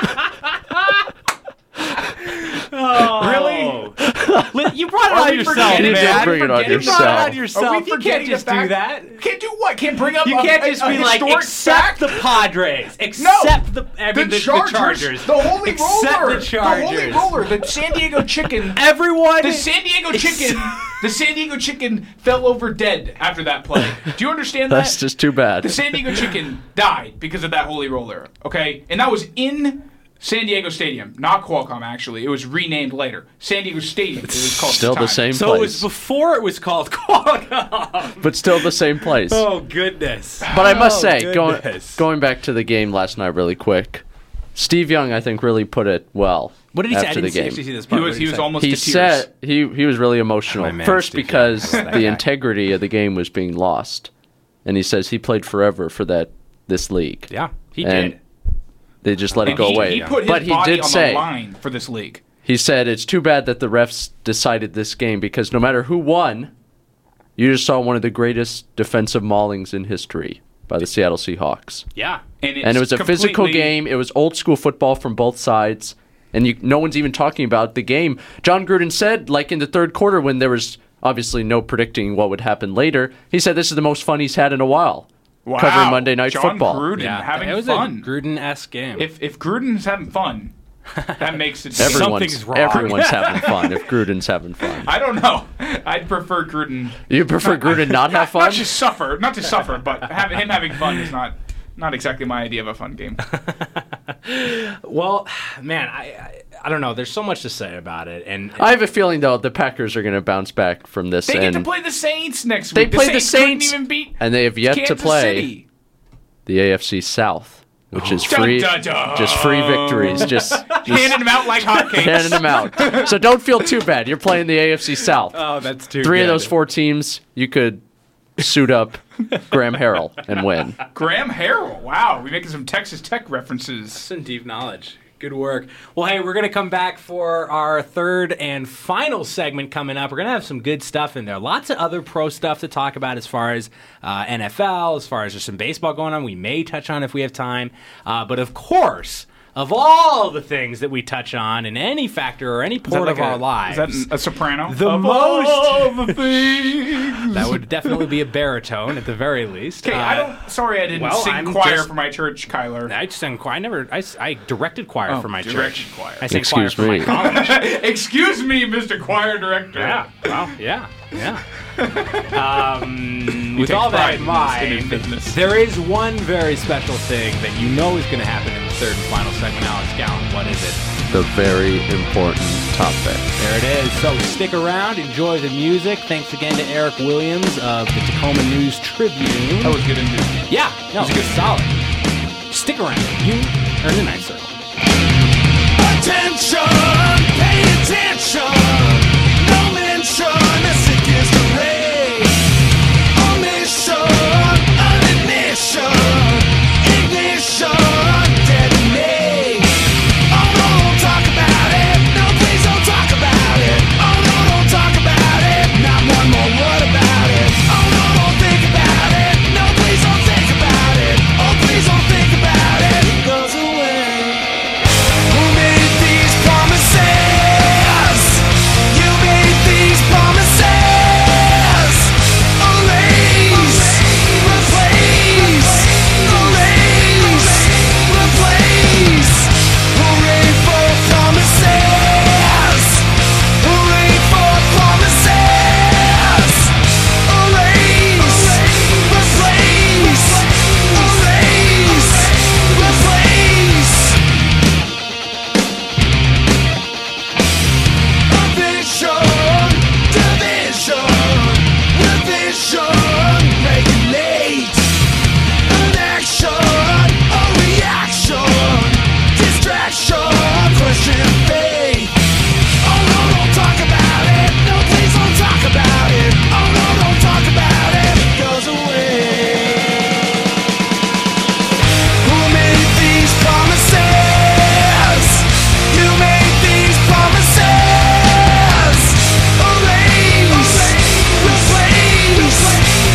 Really? You brought it on yourself, man. You did bring it on yourself. You brought it on yourself. You can't just do that. Can't do what? Can't bring up You can't just be like, except the Padres. Except the Chargers. The holy roller. The Chargers. The holy roller. The San Diego Chicken. Everyone. The San Diego Chicken. The San Diego Chicken fell over dead after that play. Do you understand that? That's just too bad. The San Diego Chicken died because of that holy roller. Okay? And that was in San Diego Stadium, not Qualcomm, actually. It was renamed later. San Diego Stadium. It was called still the same place. So it was before it was called Qualcomm. But still the same place. Oh, goodness. But I must say, going back to the game last night really quick, Steve Young, I think, really put it well. What did he say? After the game. See this part. He was almost to tears. Said he was really emotional. First, because the integrity of the game was being lost. And he says he played forever for this league. Yeah, he did. They just let it go away. He put his body on the line for this league. He said it's too bad that the refs decided this game because no matter who won, you just saw one of the greatest defensive maulings in history by the Seattle Seahawks. Yeah. And it was a physical game. It was old school football from both sides. And no one's even talking about the game. John Gruden said, like in the third quarter when there was obviously no predicting what would happen later. He said this is the most fun he's had in a while. Wow. Covering Monday Night John Football. Gruden having it was fun. a Gruden-esque game. If Gruden's having fun, that makes it something's wrong. Everyone's having fun if Gruden's having fun. I don't know. I'd prefer Gruden. You prefer Gruden not have fun? Not to suffer, but him having fun is not exactly my idea of a fun game. Well, man, I don't know. There's so much to say about it, and I have a feeling though the Packers are going to bounce back from this. They get to play the Saints next week. They play the Saints, couldn't even beat and they have yet Kansas to play City. The AFC South, which is free, just free victories, just handing them out like hotcakes. Handing them out. So don't feel too bad. You're playing the AFC South. Oh, that's too. Three good. of those 4 teams, you could suit up Graham Harrell and win. Graham Harrell. Wow, we're making some Texas Tech references. Some deep knowledge. Good work. Well, hey, we're going to come back for our third and final segment coming up. We're going to have some good stuff in there. Lots of other pro stuff to talk about as far as NFL, as far as there's some baseball going on. We may touch on if we have time. But of course, of all the things that we touch on in any factor or any part of our lives. Is that a soprano? The of most. All the things. That would definitely be a baritone at the very least. Okay, I didn't sing choir for my church, Kyler. I sang choir. I directed choir for my church. Choir. I sang choir for my college. Excuse me, Mr. Choir Director. Yeah. Well, yeah. With all that in mind, there is one very special thing that you know is going to happen in the third and final segment, Alex Gallen. What is it? The very important topic. There it is. So stick around, enjoy the music. Thanks again to Eric Williams of the Tacoma News Tribune. That was good interview. Yeah, no, it was solid. Stick around. You earn the ninth circle. Attention, pay attention. No mention, message is the race. Omission, an ignition, detonate. Oh no, don't talk about it. No, please don't talk about it. Oh no, don't talk about it. Not one more word about it. Oh no, don't think about it. No, please don't think about it. Oh, please don't think about it. It goes away. Who made these promises? You made these promises. Erase, replace, erase, replace. Hooray for promises. Hooray for promises. Erase, replace, erase, replace. Division, regulate. An action, a reaction, distraction, question faith. Oh no, don't talk about it. No, please don't talk about it. Oh no, don't talk about it. It goes away. Who made these promises? You made these promises. Erase, replace,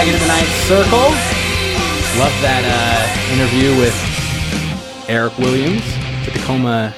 back into the Ninth Circle. Love that interview with Eric Williams, the Tacoma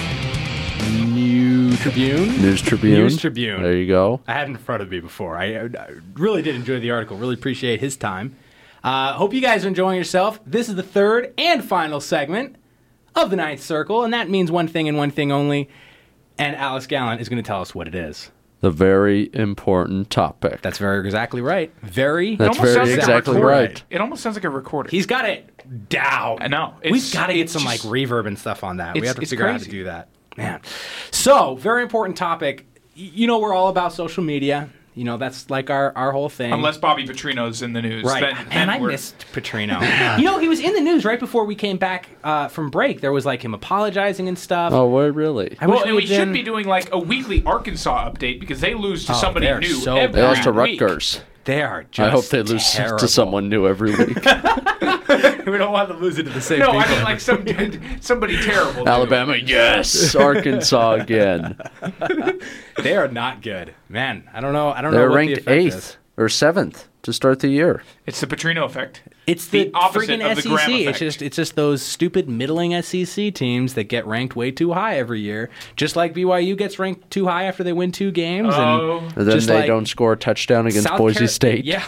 News Tribune. There you go. I had it in front of me before. I really did enjoy the article. Really appreciate his time. Hope you guys are enjoying yourself. This is the third and final segment of the Ninth Circle, and that means one thing and one thing only. And Alex Gallant is going to tell us what it is. The very important topic. That's exactly right. That's very exactly right. It almost sounds like a recording. He's got it down. I know. We've got to get some like reverb and stuff on that. We have to figure out how to do that. Man. So, very important topic. You know, we're all about social media. You know, that's like our whole thing. Unless Bobby Petrino's in the news. Right. And I missed Petrino. You know, he was in the news right before we came back from break. There was like him apologizing and stuff. Oh, what, really? We should be doing like a weekly Arkansas update because they lose to somebody new every week. They lost to Rutgers. They are just I hope they lose to someone new every week. We don't want them losing to the same people. No, I mean like somebody terrible. Alabama, yes. Arkansas again. They are not good. Man, I don't know. They're what ranked the effect 8th is. or 7th to start the year. It's the Petrino effect. It's the opposite freaking of the SEC. Graham effect. It's just those stupid middling SEC teams that get ranked way too high every year. Just like BYU gets ranked too high after they win 2 games, and then they don't score a touchdown against Boise State. Yeah,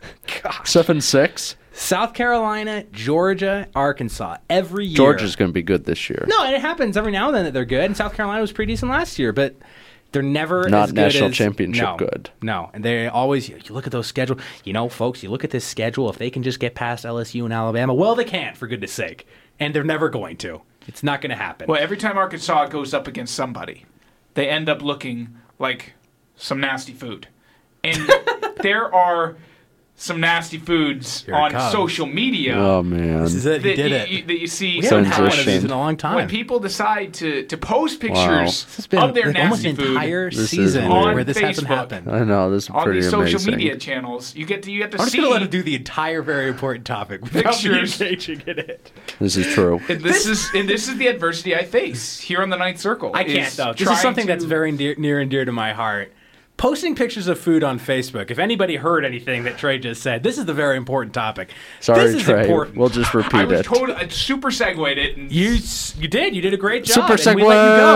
7-6. South Carolina, Georgia, Arkansas every year. Georgia's going to be good this year. No, and it happens every now and then that they're good. And South Carolina was pretty decent last year, but they're never not as good national as, championship good. No, and they always. You look at those schedules. You know, folks, you look at this schedule. If they can just get past LSU and Alabama, well, they can't, for goodness sake, and they're never going to. It's not going to happen. Well, every time Arkansas goes up against somebody, they end up looking like some nasty food, and there are some nasty foods on social media. Oh, man. This is it. You did it. That you see. We haven't had one of these in a long time. When people decide to post pictures of their nasty food entire season where this hasn't happened. I know, this is pretty amazing. On these social media channels, you get to see. I'm just going to let him do the entire very important topic without me engaging in it. This is true. And this is the adversity I face here on the Ninth Circle. I can't, though. This is something that's very near and dear to my heart. Posting pictures of food on Facebook. If anybody heard anything that Trey just said, this is the very important topic. Sorry, this is Trey. Important. We'll just repeat it. I super segued it. And you did. You did a great job. Super segue.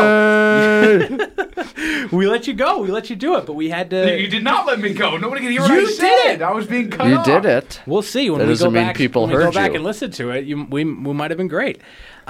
We let you go. We let you do it, but we had to. You did not let me go. Nobody can hear what I said. I was being cut off. You did it. We'll see when we go back. When we go back and listen to it, we might have been great.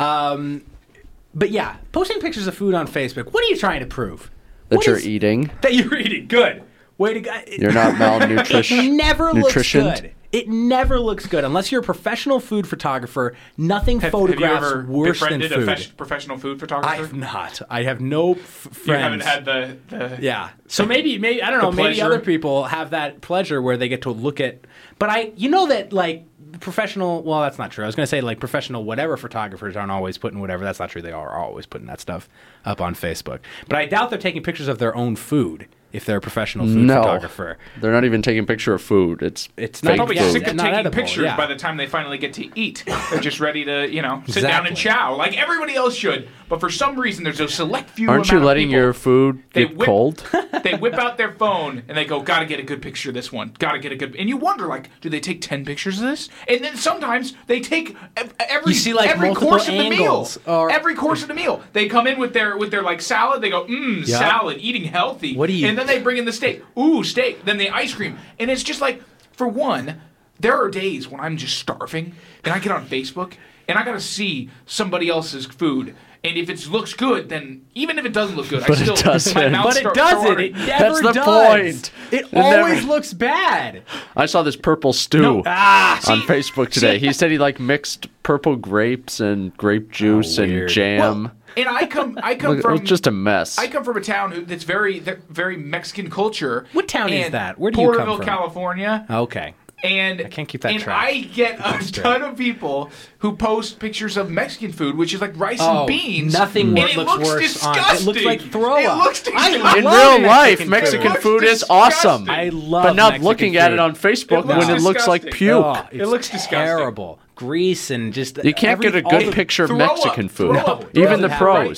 But yeah, posting pictures of food on Facebook. What are you trying to prove? That you're eating. That you're eating. Good. Way to go. You're not malnutrition. It never looks good. It never looks good. Unless you're a professional food photographer, nothing photographs worse than food. A professional food photographer? I have not. I have no friends. You haven't had the... Yeah. So maybe I don't know, maybe other people have that pleasure where they get to look at... But you know that, like, professional... Well, that's not true. I was going to say, like, professional whatever photographers aren't always putting whatever. That's not true. They are always putting that stuff up on Facebook. But I doubt they're taking pictures of their own food if they're a professional food photographer. They're not even taking a picture of food. It's not fake probably food. sick of taking pictures by the time they finally get to eat. They're just ready to, sit down and chow like everybody else should. But for some reason, there's a select few Aren't you letting your food get cold? They whip out their phone and they go, gotta get a good picture of this one. Gotta get a good... And you wonder, like, do they take 10 pictures of this? And then sometimes they take every course of the meal. Every course of the meal. They come in with their like salad. They go, salad, eating healthy. And then they bring in the steak. Ooh, steak. Then the ice cream. And it's just like, for one, there are days when I'm just starving and I get on Facebook and I gotta see somebody else's food. And if it looks good, then even if it doesn't look good, But it doesn't. It doesn't. It never That's the point. It always looks bad. I saw this purple stew on Facebook today. He said he mixed purple grapes and grape juice and jam. Well, and I come from... It's just a mess. I come from a town that's very Mexican culture. What town is that? Where do you come from? Porterville, California. Okay. And I can't keep that track. I get a ton of people who post pictures of Mexican food, which is like rice and beans. Nothing looks worse disgusting. on it. Looks like throw up. It looks disgusting. In real life, Mexican food is awesome. I love But not Mexican looking food. at it on Facebook when it looks like puke. Oh, it looks disgusting. Terrible. Grease and just... You can't get a good picture of Mexican food. No. Even the pros.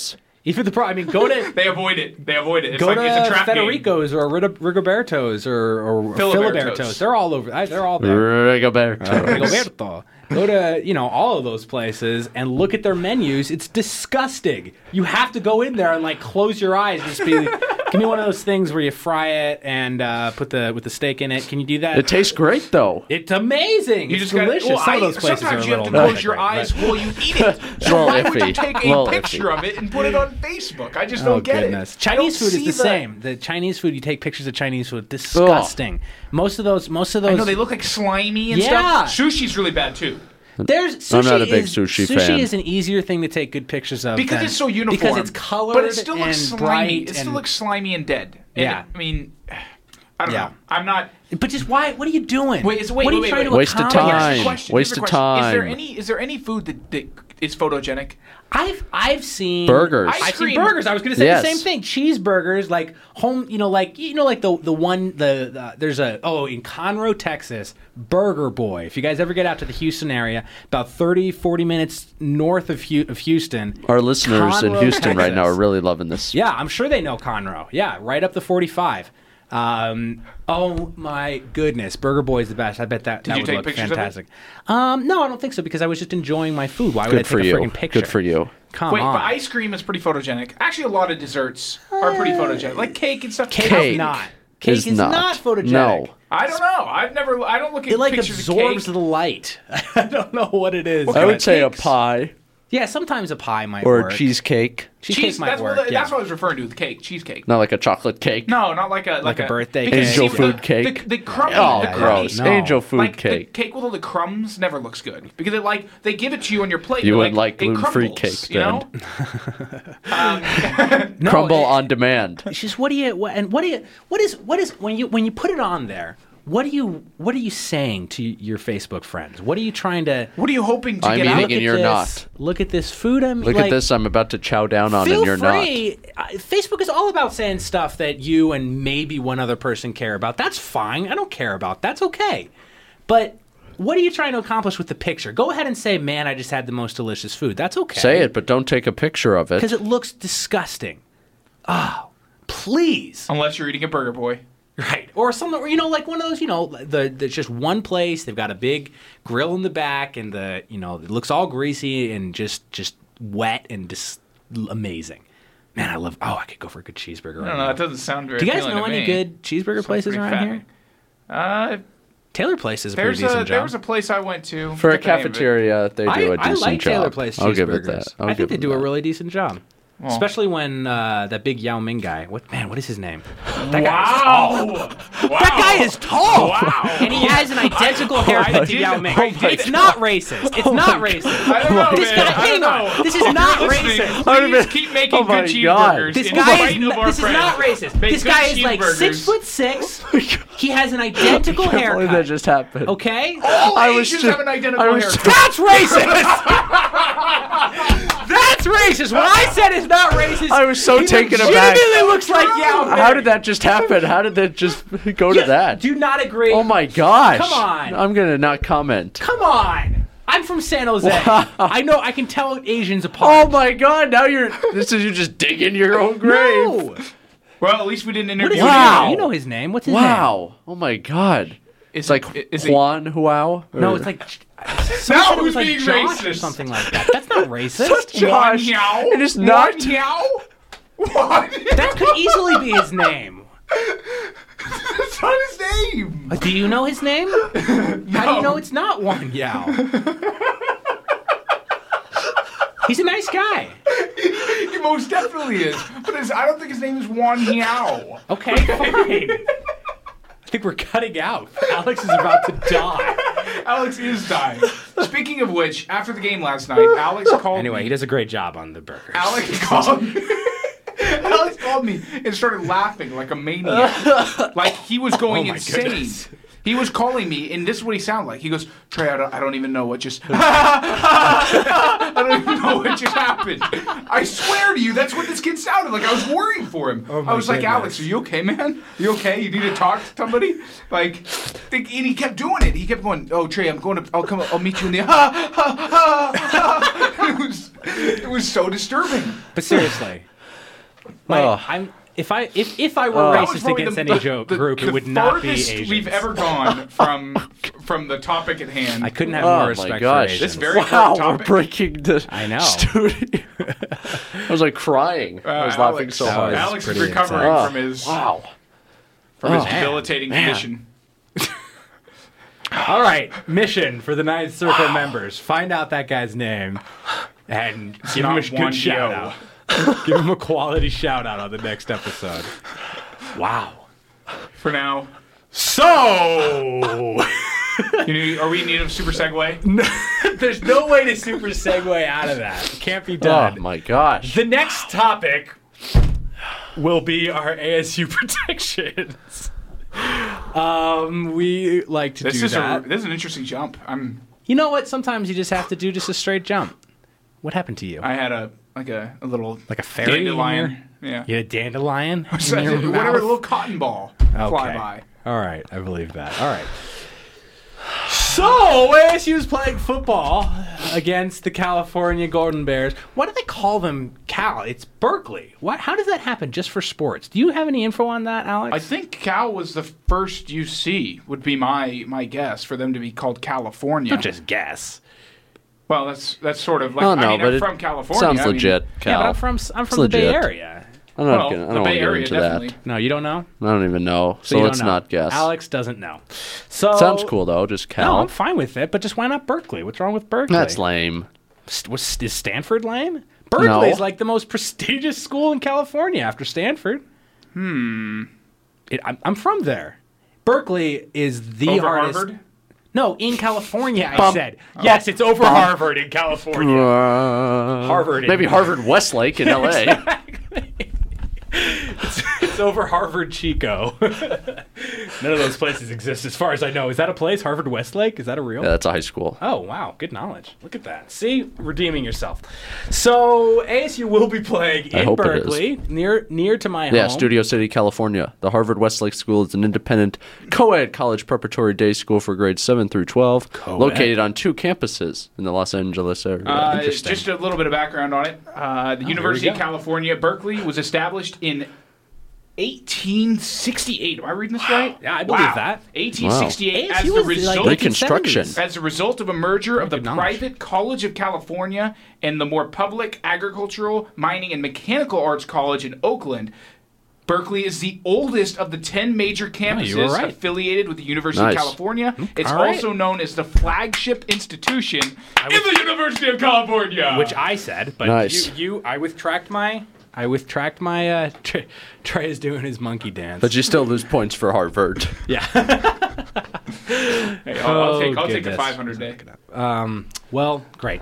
Even I mean, go to. They avoid it. It's go like to it's a trap Federico's game. or Rigoberto's or Filiberto's. They're all over. They're all there. Rigoberto. Go to all of those places and look at their menus. It's disgusting. You have to go in there and like close your eyes and just be. Give me one of those things where you fry it and put the steak in it. Can you do that? It tastes great though. It's amazing. It's delicious. Some of those places sometimes are you have to close your eyes while you eat it. So why would you take a picture of it and put it on Facebook? I just don't get it. Chinese food is the same. The Chinese food, you take pictures of Chinese food. Disgusting. Most of those. I know they look like slimy and stuff. Sushi's really bad too. I'm not a big sushi fan. Sushi is an easier thing to take good pictures of because it's so uniform. Because it's colored, but it still looks and slimy. bright. It still looks slimy and dead. And yeah, I mean, I don't know. I'm not. But just why? What are you doing? Wait. What are you trying to waste of time. Waste of time. Is there any food that is photogenic? I've seen burgers. I've seen burgers. I was going to say the same thing. Cheeseburgers, like home, like the one there's in Conroe, Texas, Burger Boy. If you guys ever get out to the Houston area, about 30-40 minutes north of Houston. Our listeners Conroe, in Houston Texas. right now are really loving this. Yeah, I'm sure they know Conroe. Yeah, right up the 45. Oh my goodness, Burger Boy is the best. I bet that would look fantastic. No, I don't think so because I was just enjoying my food. Why would I take a friggin' picture? Good for you. Come on. But ice cream is pretty photogenic. Actually, a lot of desserts are pretty photogenic, like cake and stuff. Cake is not. Cake is not photogenic. No. I don't know. I don't look at pictures of cake. It absorbs the light. I don't know what it is. I would say a pie. Yeah, sometimes a pie might work. Or a cheesecake. Cheesecake might work. That's what I was referring to with cake. Cheesecake. Not like a chocolate cake. No, not like a birthday cake. Angel food cake. The crummy. Gross. No. Angel food cake. The cake with all the crumbs never looks good because they give it to you on your plate. You wouldn't like gluten-free cake, then. Crumble on demand. It's just what is when you put it on there? What are you saying to your Facebook friends? What are you trying to? What are you hoping to get out? I'm eating and you're not. Look at this food. Look at this. I'm about to chow down on, and you're not. Facebook is all about saying stuff that you and maybe one other person care about. That's fine. I don't care about. That's okay. But what are you trying to accomplish with the picture? Go ahead and say, "Man, I just had the most delicious food." That's okay. Say it, but don't take a picture of it because it looks disgusting. Oh, please. Unless you're eating a Burger Boy. Right. Or something, like one of those, there's just one place. They've got a big grill in the back and it looks all greasy and just wet and just amazing. Man, I could go for a good cheeseburger. No, it doesn't sound very. Do you guys know any good cheeseburger places around here? Taylor Place is a pretty decent job. There was a place I went to. For a cafeteria, they do a decent job. I like Taylor Place cheeseburgers. I'll give it that. I think they do a really decent job. Well, especially when that big Yao Ming guy. What is his name? That guy is tall. Wow. That guy is tall. Wow. And he has an identical haircut to Yao Ming. It's not racist. It's not racist. I don't know, this guy, hang on. This is not racist. Please keep making good cheeseburgers. This is not racist. This guy is like 6'6". He has an identical haircut. That just happened. Okay? All Asians have an identical haircut. That's racist! That's racist. What I said is not racist. I was so taken aback. He legitimately looks like Yao Ming. How did that just happen? How did that just go to that? Do not agree. Oh my gosh. Come on. I'm going to not comment. Come on. I'm from San Jose. Wow. I know. I can tell Asians apart. Oh my God. Now you're just digging your own grave. No. Well, at least we didn't interview him. You know his name. What's his name? Wow. Oh my God. It's like Juan Huao? No, it's like... Now who's like being Josh racist? Or something like that. That's not racist. It's not Josh. It is not. What? That could easily be his name. That's not his name. Do you know his name? No. How do you know it's not Wang Yao? He's a nice guy. He most definitely is. But I don't think his name is Wang Yao. Okay, fine. I think we're cutting out. Alex is about to die. Alex is dying. Speaking of which, after the game last night, Alex called me. Anyway, he does a great job on the burgers. Alex called me and started laughing like a maniac. Like he was going insane. Goodness. He was calling me, and this is what he sounded like. He goes, Trey, I don't even know what just... I don't even know what just happened. I swear to you, that's what this kid sounded like. I was worried for him. I was like, Alex, are you okay, man? You okay? You need to talk to somebody? Like, and he kept doing it. He kept going, oh, Trey, I'll meet you in the... It was so disturbing. But seriously... If I were racist against any group, it would not be Asians. We've ever gone from the topic at hand. I couldn't have more respect for Asians. This very topic. We're breaking the I know. studio. I was like crying. I was laughing so hard. Alex is recovering from his debilitating condition. All right, mission for the Ninth Circle members: find out that guy's name and give him a good shout out. Give him a quality shout out on the next episode. Wow. For now. So, are we in need of super segue? No, there's no way to super segue out of that. It can't be done. Oh my gosh. The next topic will be our ASU predictions. We like to do that. This is an interesting jump. You know what? Sometimes you just have to do just a straight jump. What happened to you? I had a little fairy dandelion. Yeah. You had a dandelion? Whatever, a little cotton ball fly by. All right, I believe that. All right. So, ASU is playing football against the California Golden Bears. Why do they call them Cal? It's Berkeley. How does that happen just for sports? Do you have any info on that, Alex? I think Cal was the first UC, would be my guess, for them to be called California. Don't just guess. Well, that's sort of like, I'm from California. Sounds legit, Cal. Yeah, but I'm from the Bay Area. I don't want to get into that. No, you don't know? I don't even know. So let's not guess. Alex doesn't know. So sounds cool though. Just Cal. No, I'm fine with it. But just why not Berkeley? What's wrong with Berkeley? That's lame. Is Stanford lame? Berkeley's like the most prestigious school in California after Stanford. I'm from there. Berkeley is the hardest. Harvard? No, in California, I said. Yes, it's over Harvard in California. Harvard. Maybe Harvard Westlake in L.A. Exactly. It's over Harvard Chico. None of those places exist as far as I know. Is that a place, Harvard Westlake? Is that a real? Yeah, that's a high school. Oh, wow. Good knowledge. Look at that. See? Redeeming yourself. So, ASU will be playing in Berkeley, near to my home. Yeah, Studio City, California. The Harvard Westlake School is an independent co-ed college preparatory day school for grades 7 through 12, located on 2 campuses in the Los Angeles area. Just a little bit of background on it. The University of California, Berkeley, was established in 1868. Am I reading this right? Yeah, I believe that. 1868 Wow. as the result Reconstruction. as a result of a merger of the private College of California and the more public Agricultural, Mining, and Mechanical Arts College in Oakland. Berkeley is the oldest of the 10 major campuses affiliated with the University of California. It's also known as the flagship institution in the University of California. Which I said, but I retract my Trey is doing his monkey dance. But you still lose points for Harvard. Yeah. Hey, I'll take the 500 day. Well, great.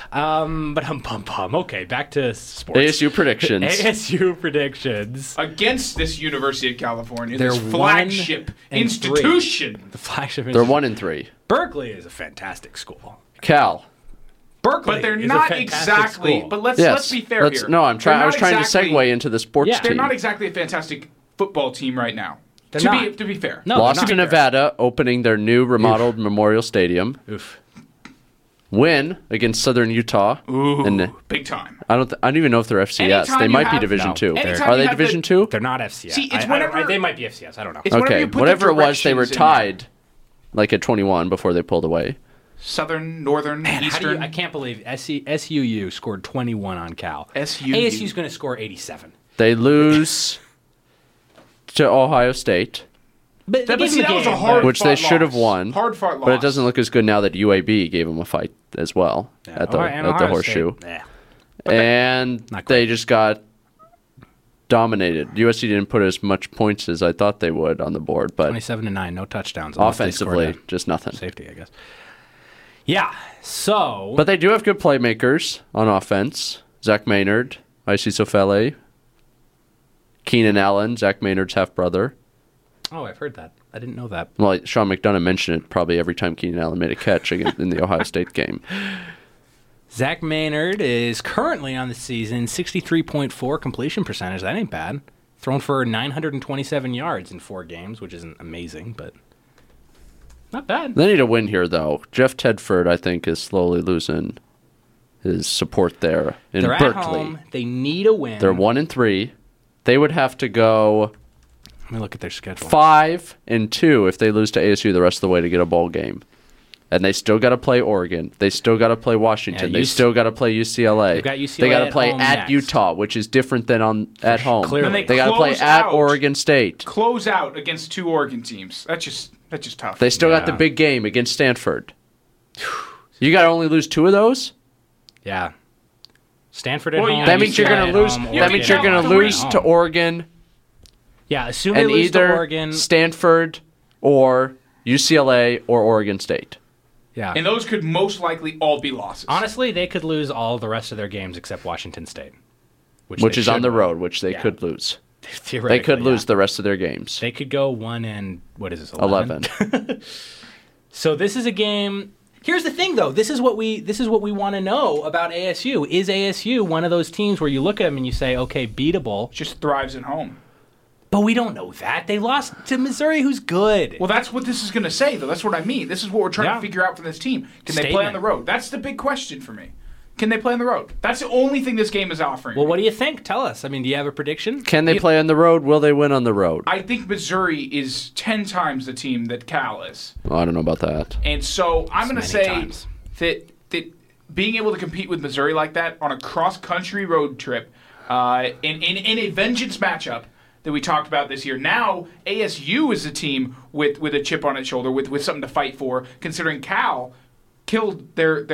Okay, back to sports. ASU predictions. ASU predictions. Against this University of California, this flagship institution. The flagship They're institution. 1-3. Berkeley is a fantastic school. Cal. Berkeley, but they're not exactly. School. But let's be fair here. No, I was trying to segue into the sports team. They're not exactly a fantastic football team right now. To be fair, lost to Nevada, opening their new remodeled Memorial Stadium. Oof. Win against Southern Utah. Ooh, big time. I don't even know if they're FCS. They might be Division 2. Are they Division 2? They're not FCS. See, it's whenever they might be FCS. I don't know. Okay, whatever it was, they were tied, like at 21 before they pulled away. Southern, Northern, Eastern. I can't believe SUU scored 21 on Cal. ASU's going to score 87. They lose to Ohio State. But that was a hard which they should have won. Hard fought loss. But it doesn't look as good now that UAB gave them a fight as well at the Horseshoe. And they just got dominated. USC didn't put as much points as I thought they would on the board, but 27-9, no touchdowns. Offensively, just nothing. Safety, I guess. Yeah. So, but they do have good playmakers on offense. Zach Maynard, Icy Sofele, Keenan Allen, Zach Maynard's half brother. Oh, I've heard that. I didn't know that. Well, Sean McDonough mentioned it probably every time Keenan Allen made a catch in the Ohio State game. Zach Maynard is currently on the season 63.4 completion percentage. That ain't bad. Thrown for 927 yards in 4 games, which isn't amazing, but not bad. They need a win here, though. Jeff Tedford, I think, is slowly losing his support there in Berkeley. At home. They need a win. They're 1-3. they would have to go. Let me look at their schedule. 5-2 if they lose to ASU the rest of the way to get a bowl game. And they still got to play Oregon. They still got to play Washington. They still got to play UCLA. They've got UCLA they got to play at next. Utah, which is different than at home. Clearly. They got to play at Oregon State. Close out against 2 Oregon teams. That's just tough. They still got the big game against Stanford. You got to only lose 2 of those? Yeah. Stanford at home. That means you're going to lose. That means you're going to lose to Oregon. Yeah, assume they lose to Oregon, Stanford, or UCLA or Oregon State. Yeah, and those could most likely all be losses. Honestly, they could lose all the rest of their games except Washington State, which is on the road, which they could lose. They could lose the rest of their games. They could go 11. So this is a game. Here's the thing, though. This is what we want to know about ASU. Is ASU one of those teams where you look at them and you say, okay, beatable? Just thrives at home. But we don't know that. They lost to Missouri, who's good. Well, that's what this is going to say, though. That's what I mean. This is what we're trying to figure out from this team. Can they play on the road? That's the big question for me. Can they play on the road? That's the only thing this game is offering. Well, what do you think? Tell us. I mean, do you have a prediction? Can they play on the road? Will they win on the road? I think Missouri is 10 times the team that Cal is. Well, I don't know about that. And so I'm going to say that being able to compete with Missouri like that on a cross-country road trip in a vengeance matchup that we talked about this year. Now, ASU is a team with a chip on its shoulder, with something to fight for, considering Cal killed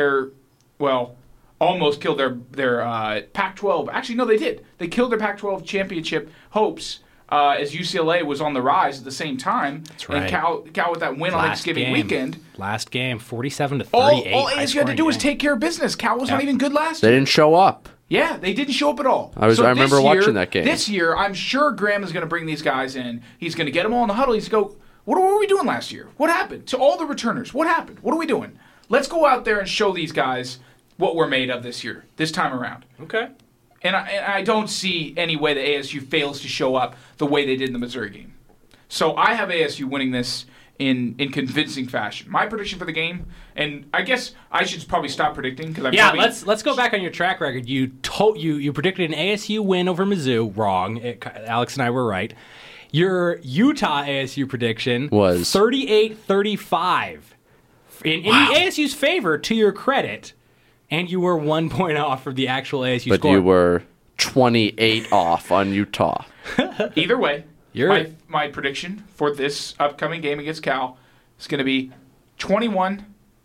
almost killed their Pac-12. Actually, no, they did. They killed their Pac-12 championship hopes as UCLA was on the rise at the same time. That's right. And Cal with that win on Thanksgiving weekend. Last game, 47-38. All ASU had to do was take care of business. Cal was not even good last year. They didn't show up. Yeah, they didn't show up at all. I remember watching that game. This year, I'm sure Graham is going to bring these guys in. He's going to get them all in the huddle. He's going to go, what were we doing last year? What happened? To all the returners, what happened? What are we doing? Let's go out there and show these guys what we're made of this year, this time around. Okay. And I don't see any way that ASU fails to show up the way they did in the Missouri game. So I have ASU winning this in convincing fashion. My prediction for the game, and I guess I should probably stop predicting because let's go back on your track record. You predicted an ASU win over Mizzou. Wrong. Alex and I were right. Your Utah ASU prediction was 38-35 in the ASU's favor. To your credit, and you were 1 point off from the actual ASU score. But you were 28 off on Utah. Either way. My prediction for this upcoming game against Cal is going to be 21-10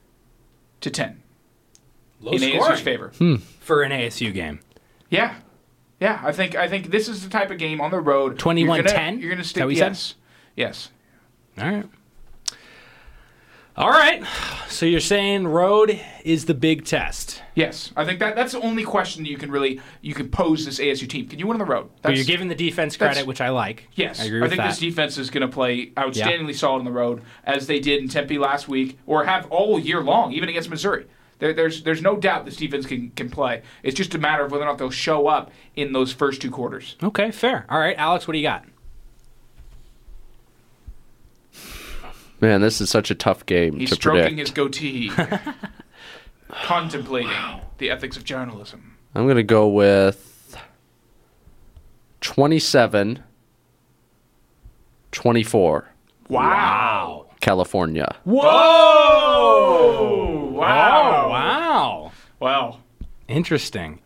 Low in scoring. ASU's favor For an ASU game. Yeah. I think this is the type of game on the road. 21-10? You're going to stick. Yes. All right. So you're saying road is the big test. Yes, I think that's the only question you can pose this ASU team. Can you win on the road? But you're giving the defense credit, which I like. Yes, I agree with that. this defense is going to play outstandingly solid on the road, as they did in Tempe last week, or have all year long, even against Missouri. There's no doubt this defense can play. It's just a matter of whether or not they'll show up in those first 2 quarters. Okay, fair. All right, Alex, what do you got? Man, this is such a tough game He's to predict. He's stroking his goatee, contemplating the ethics of journalism. I'm going to go with 27-24. Wow. California. Whoa! Wow. Wow. Wow. Interesting.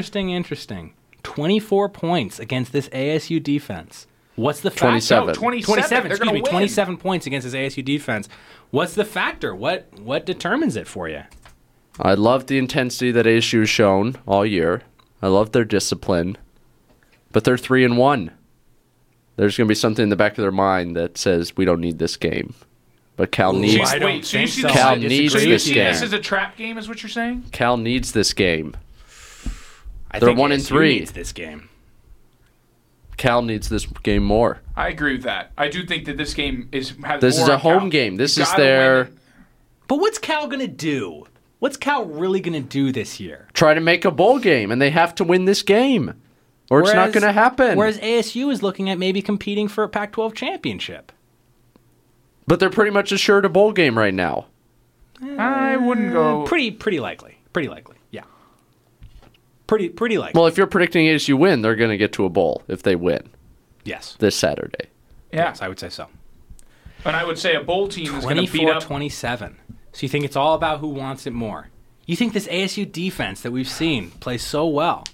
24 points against this ASU defense. What's the factor? 27. No, 27. Excuse me, 27 points against this ASU defense. What's the factor? What determines it for you? I love the intensity that ASU has shown all year. I love their discipline. But they're 3-1. There's going to be something in the back of their mind that says we don't need this game. But Cal needs I don't think so. Cal needs this game. This is a trap game, is what you're saying? Cal needs this game. They're 1-3. Needs this game. Cal needs this game more. I agree with that. I do think that this game has This more is a on home Cal. game. This You is gotta their... win it. But what's Cal going to do? What's Cal really going to do this year? Try to make a bowl game, and they have to win this game. Or it's not going to happen. Whereas ASU is looking at maybe competing for a Pac-12 championship. But they're pretty much assured a bowl game right now. I wouldn't go... Pretty likely. Yeah. Pretty likely. Well, if you're predicting ASU win, they're going to get to a bowl if they win. Yes. This Saturday. Yeah. Yes, I would say so. And I would say a bowl team is going to beat up 24-27. So you think it's all about who wants it more? You think this ASU defense that we've seen play so well?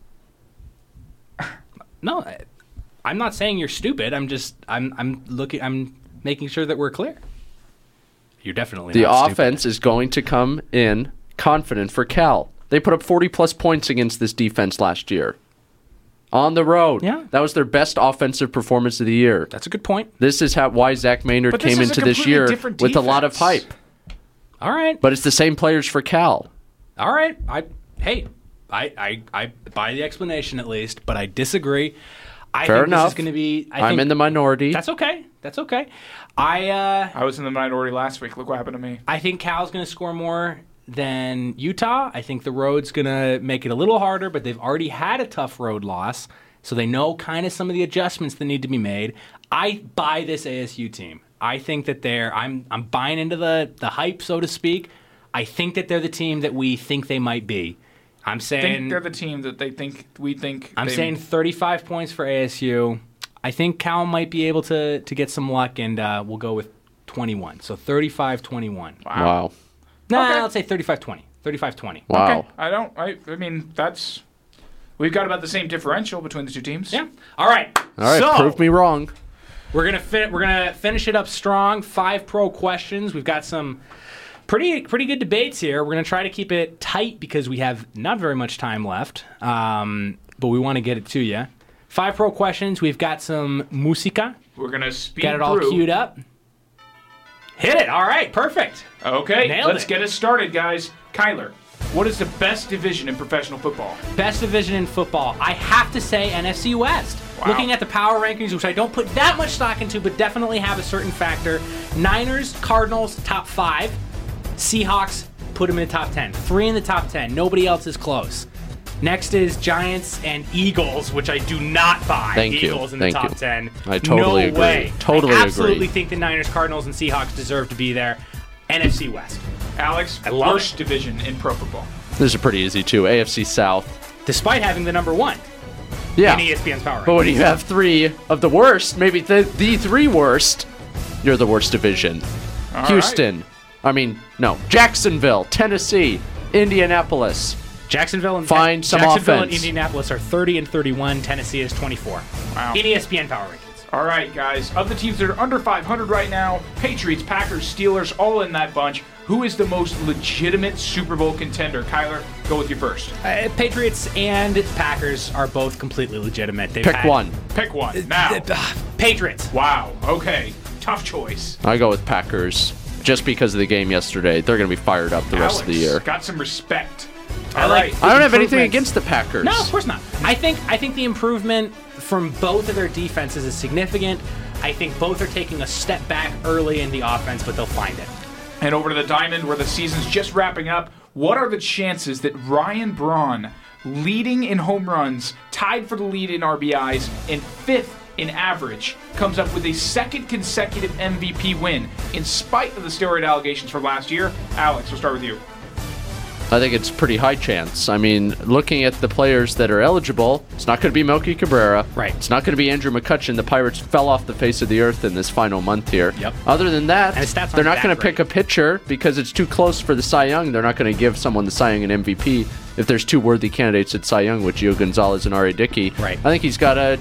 No, I'm not saying you're stupid. I'm making sure that we're clear. You're definitely the not offense stupid. is going to come in confident for Cal. They put up 40-plus points against this defense last year. On the road. Yeah. That was their best offensive performance of the year. That's a good point. This is why Zach Maynard came into this year with a lot of hype. All right. But it's the same players for Cal. All right. I buy the explanation at least, but I disagree. Fair enough. This is going to be. I'm in the minority. That's okay. I was in the minority last week. Look what happened to me. I think Cal's going to score more than Utah. I think the road's going to make it a little harder, but they've already had a tough road loss, so they know kind of some of the adjustments that need to be made. I buy this ASU team. I think that I'm buying into the hype, so to speak. I think that they're the team that we think they might be. I'm saying they're the team that we think. I'm saying 35 points for ASU. I think Cal might be able to get some luck, and we'll go with 21. So 35-21. Wow. Nah, Okay. let's say 35-20. 35-20. Wow. Okay. I mean, we've got about the same differential between the two teams. Yeah. All right. So, prove me wrong. We're gonna finish it up strong. 5 pro questions. We've got some pretty good debates here. We're gonna try to keep it tight because we have not very much time left, but we want to get it to you. 5 pro questions. We've got some musica. We're gonna speed Got it all through. queued up. Hit it. All right. Perfect. Okay. Nailed it. Get us started, guys. Kyler, what is the best division in professional football? Best division in football. I have to say NFC West. Wow. Looking at the power rankings, which I don't put that much stock into, but definitely have a certain factor. Niners, Cardinals, top 5. Seahawks, put them in the top 10. 3 in the top 10. Nobody else is close. Next is Giants and Eagles, which I do not buy. Thank you. Eagles in the top 10. I totally agree. No way. Totally I absolutely agree. think the Niners, Cardinals, and Seahawks deserve to be there. NFC West. Alex, I love worst division in pro football. This is pretty easy, too. AFC South. Despite having the number 1 Yeah. in ESPN's power rankings. But when you have 3 of the worst, maybe the 3 worst, you're the worst division. All Houston. Jacksonville, Tennessee, Indianapolis. Jacksonville and Find some Jacksonville and offense. Indianapolis are 30 and 31. Tennessee is 24. Wow. In ESPN power rankings. All right, guys. Of the teams that are under 500 right now, Patriots, Packers, Steelers, all in that bunch. Who is the most legitimate Super Bowl contender? Kyler, go with you first. Patriots and Packers are both completely legitimate. Pick one. Pick one now. Patriots. Wow. Okay. Tough choice. I go with Packers. Just because of the game yesterday. They're going to be fired up the rest of the year. Got some respect. I like I don't have anything against the Packers. No, of course not. I think the improvement from both of their defenses is significant. I think both are taking a step back early in the offense, but they'll find it. And over to the diamond where the season's just wrapping up. What are the chances that Ryan Braun, leading in home runs, tied for the lead in RBIs, and 5th in average, comes up with a 2nd consecutive MVP win in spite of the steroid allegations from last year? Alex, we'll start with you. I think it's pretty high chance. I mean, looking at the players that are eligible, it's not going to be Melky Cabrera. Right. It's not going to be Andrew McCutchen. The Pirates fell off the face of the earth in this final month here. Yep. Other than that, And his stats aren't they're not that going to pick a pitcher because it's too close for the Cy Young. They're not going to give someone the Cy Young and MVP if there's 2 worthy candidates at Cy Young with Gio Gonzalez and R.A. Dickey. Right. I think he's got a,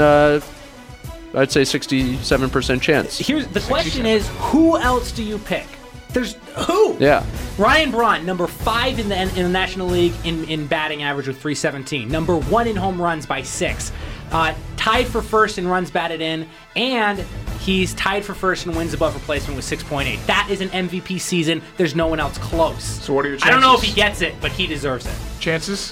I'd say 67% chance. Here's the question: is who else do you pick? There's who? Yeah. Ryan Braun, number 5 in the National League in batting average with 317. Number 1 in home runs by 6. Tied for first in runs batted in, and he's tied for first in wins above replacement with 6.8. That is an MVP season. There's no one else close. So what are your chances? I don't know if he gets it, but he deserves it. Chances?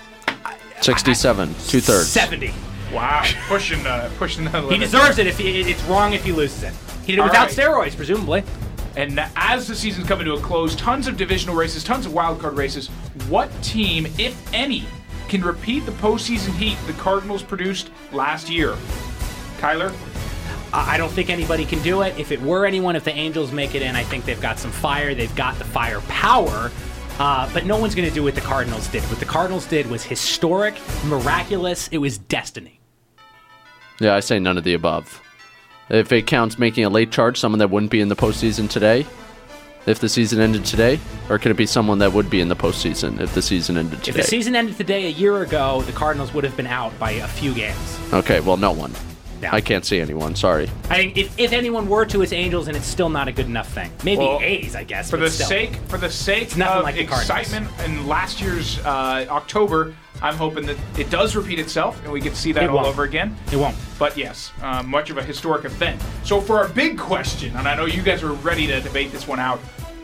67, 2/3. 70. Wow. Pushing the limit. He deserves it. It's wrong if he loses it. He did it All without right. steroids, presumably. And as the season's coming to a close, tons of divisional races, tons of wildcard races. What team, if any, can repeat the postseason heat the Cardinals produced last year? Kyler? I don't think anybody can do it. If it were anyone, if the Angels make it in, I think they've got some fire. They've got the firepower. But no one's going to do what the Cardinals did. What the Cardinals did was historic, miraculous. It was destiny. Yeah, I say none of the above. If it counts making a late charge, someone that wouldn't be in the postseason today, if the season ended today, or could it be someone that would be in the postseason if the season ended today? If the season ended today, a year ago, the Cardinals would have been out by a few games. Okay, well, no one. Yeah. I can't see anyone, sorry. I mean, if anyone were to, it's Angels, and it's still not a good enough thing. Maybe A's, I guess. For the still. sake it's nothing of like the excitement in last year's October, I'm hoping that it does repeat itself, and we get to see that all over again. It won't. But yes, much of a historic event. So for our big question, and I know you guys are ready to debate this one out,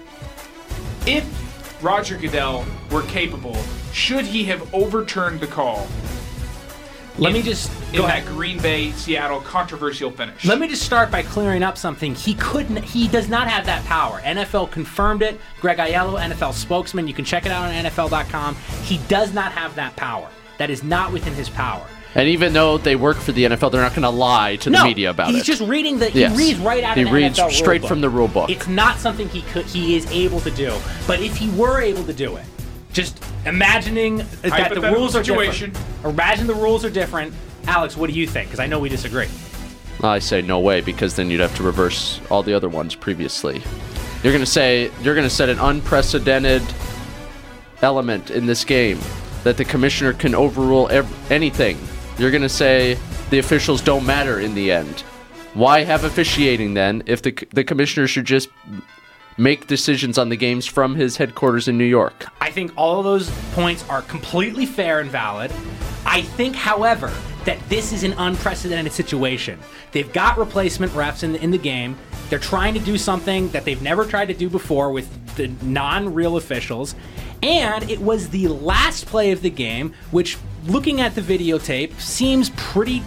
if Roger Goodell were capable, should he have overturned the call? Let me just in that Green Bay Seattle controversial finish. Let me just start by clearing up something. He does not have that power. NFL confirmed it. Greg Aiello, NFL spokesman. You can check it out on NFL.com. He does not have that power. That is not within his power. And even though they work for the NFL, they're not going to lie to the media about it. He's just reading he reads right out of the NFL rule book. He reads straight from the rule book. It's not something he is able to do. But if he were able to do it, just imagining that the rules are different. Imagine the rules are different. Alex, what do you think? Because I know we disagree. I say no way, because then you'd have to reverse all the other ones previously. You're going to set an unprecedented element in this game that the commissioner can overrule anything. You're going to say the officials don't matter in the end. Why have officiating then if the commissioner should just make decisions on the games from his headquarters in New York? I think all of those points are completely fair and valid. I think, however, that this is an unprecedented situation. They've got replacement refs in the game. They're trying to do something that they've never tried to do before with the non-real officials. And it was the last play of the game, which, looking at the videotape, seems pretty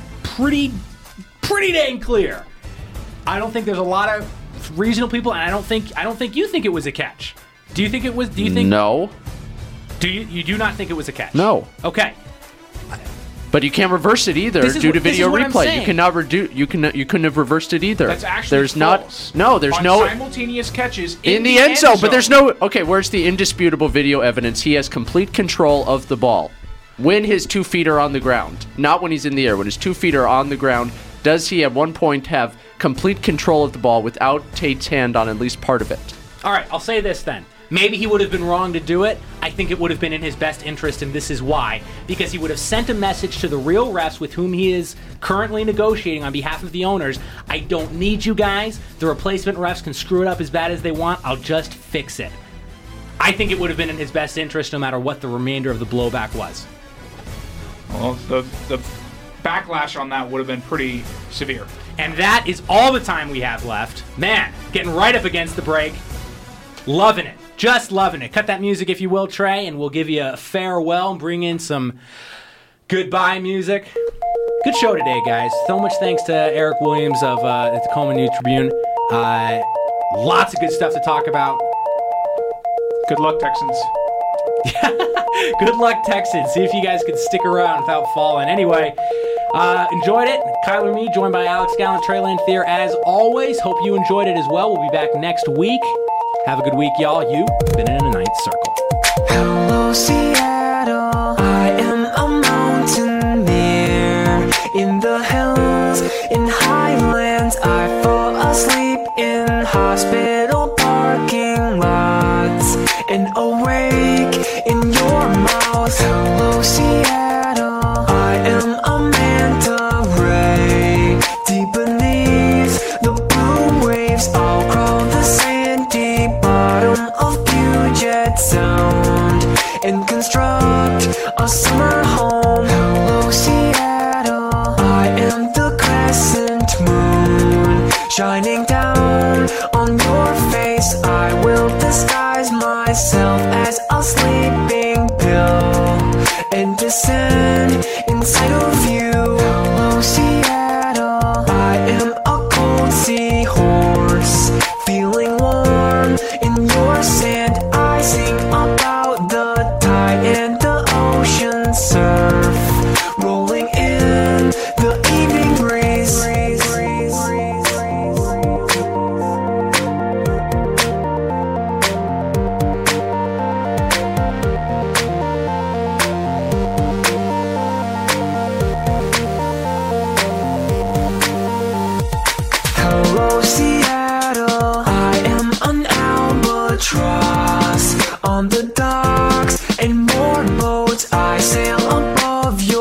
dang clear. I don't think there's a lot of reasonable people, and I don't think you think it was a catch. Do you think it was? Do you think? No. You do not think it was a catch? No. Okay. But you can't reverse it either due to video replay. You cannot you couldn't have reversed it either. That's actually false. There's no simultaneous catches in the end zone. But there's no. Okay, where's the indisputable video evidence? He has complete control of the ball when his 2 feet are on the ground, not when he's in the air. When his 2 feet are on the ground, does he at one point have complete control of the ball without Tate's hand on at least part of it? All right, I'll say this then. Maybe he would have been wrong to do it. I think it would have been in his best interest, and this is why. Because he would have sent a message to the real refs with whom he is currently negotiating on behalf of the owners. I don't need you guys. The replacement refs can screw it up as bad as they want. I'll just fix it. I think it would have been in his best interest no matter what the remainder of the blowback was. Well, the backlash on that would have been pretty severe. And that is all the time we have left. Man, getting right up against the break. Loving it. Just loving it. Cut that music, if you will, Trey, and we'll give you a farewell and bring in some goodbye music. Good show today, guys. So much thanks to Eric Williams of the Tacoma News Tribune. Lots of good stuff to talk about. Good luck, Texans. Good luck, Texans. See if you guys can stick around without falling. Anyway, enjoyed it. Kyler Me, joined by Alex Gallant, Trey Lanthier, as always. Hope you enjoyed it as well. We'll be back next week. Have a good week, y'all. You've been in a ninth circle. Hello, Seattle. I am a mountaineer in the hills, in highlands. I fall asleep in hospital parking lots and awake in your mouth. Hello, Seattle. I am a manta ray deep beneath the blue waves. I'll crawl the sandy bottom of Puget Sound and construct a summer home. Hello, Seattle. I am the crescent moon shining down on your face. I will disguise myself as a sleeping pill and descend inside of you. Hello, Seattle. I am a cold seahorse feeling warm in your sand. I sing about the tide and the ocean surf rolling in the evening breeze. sail above your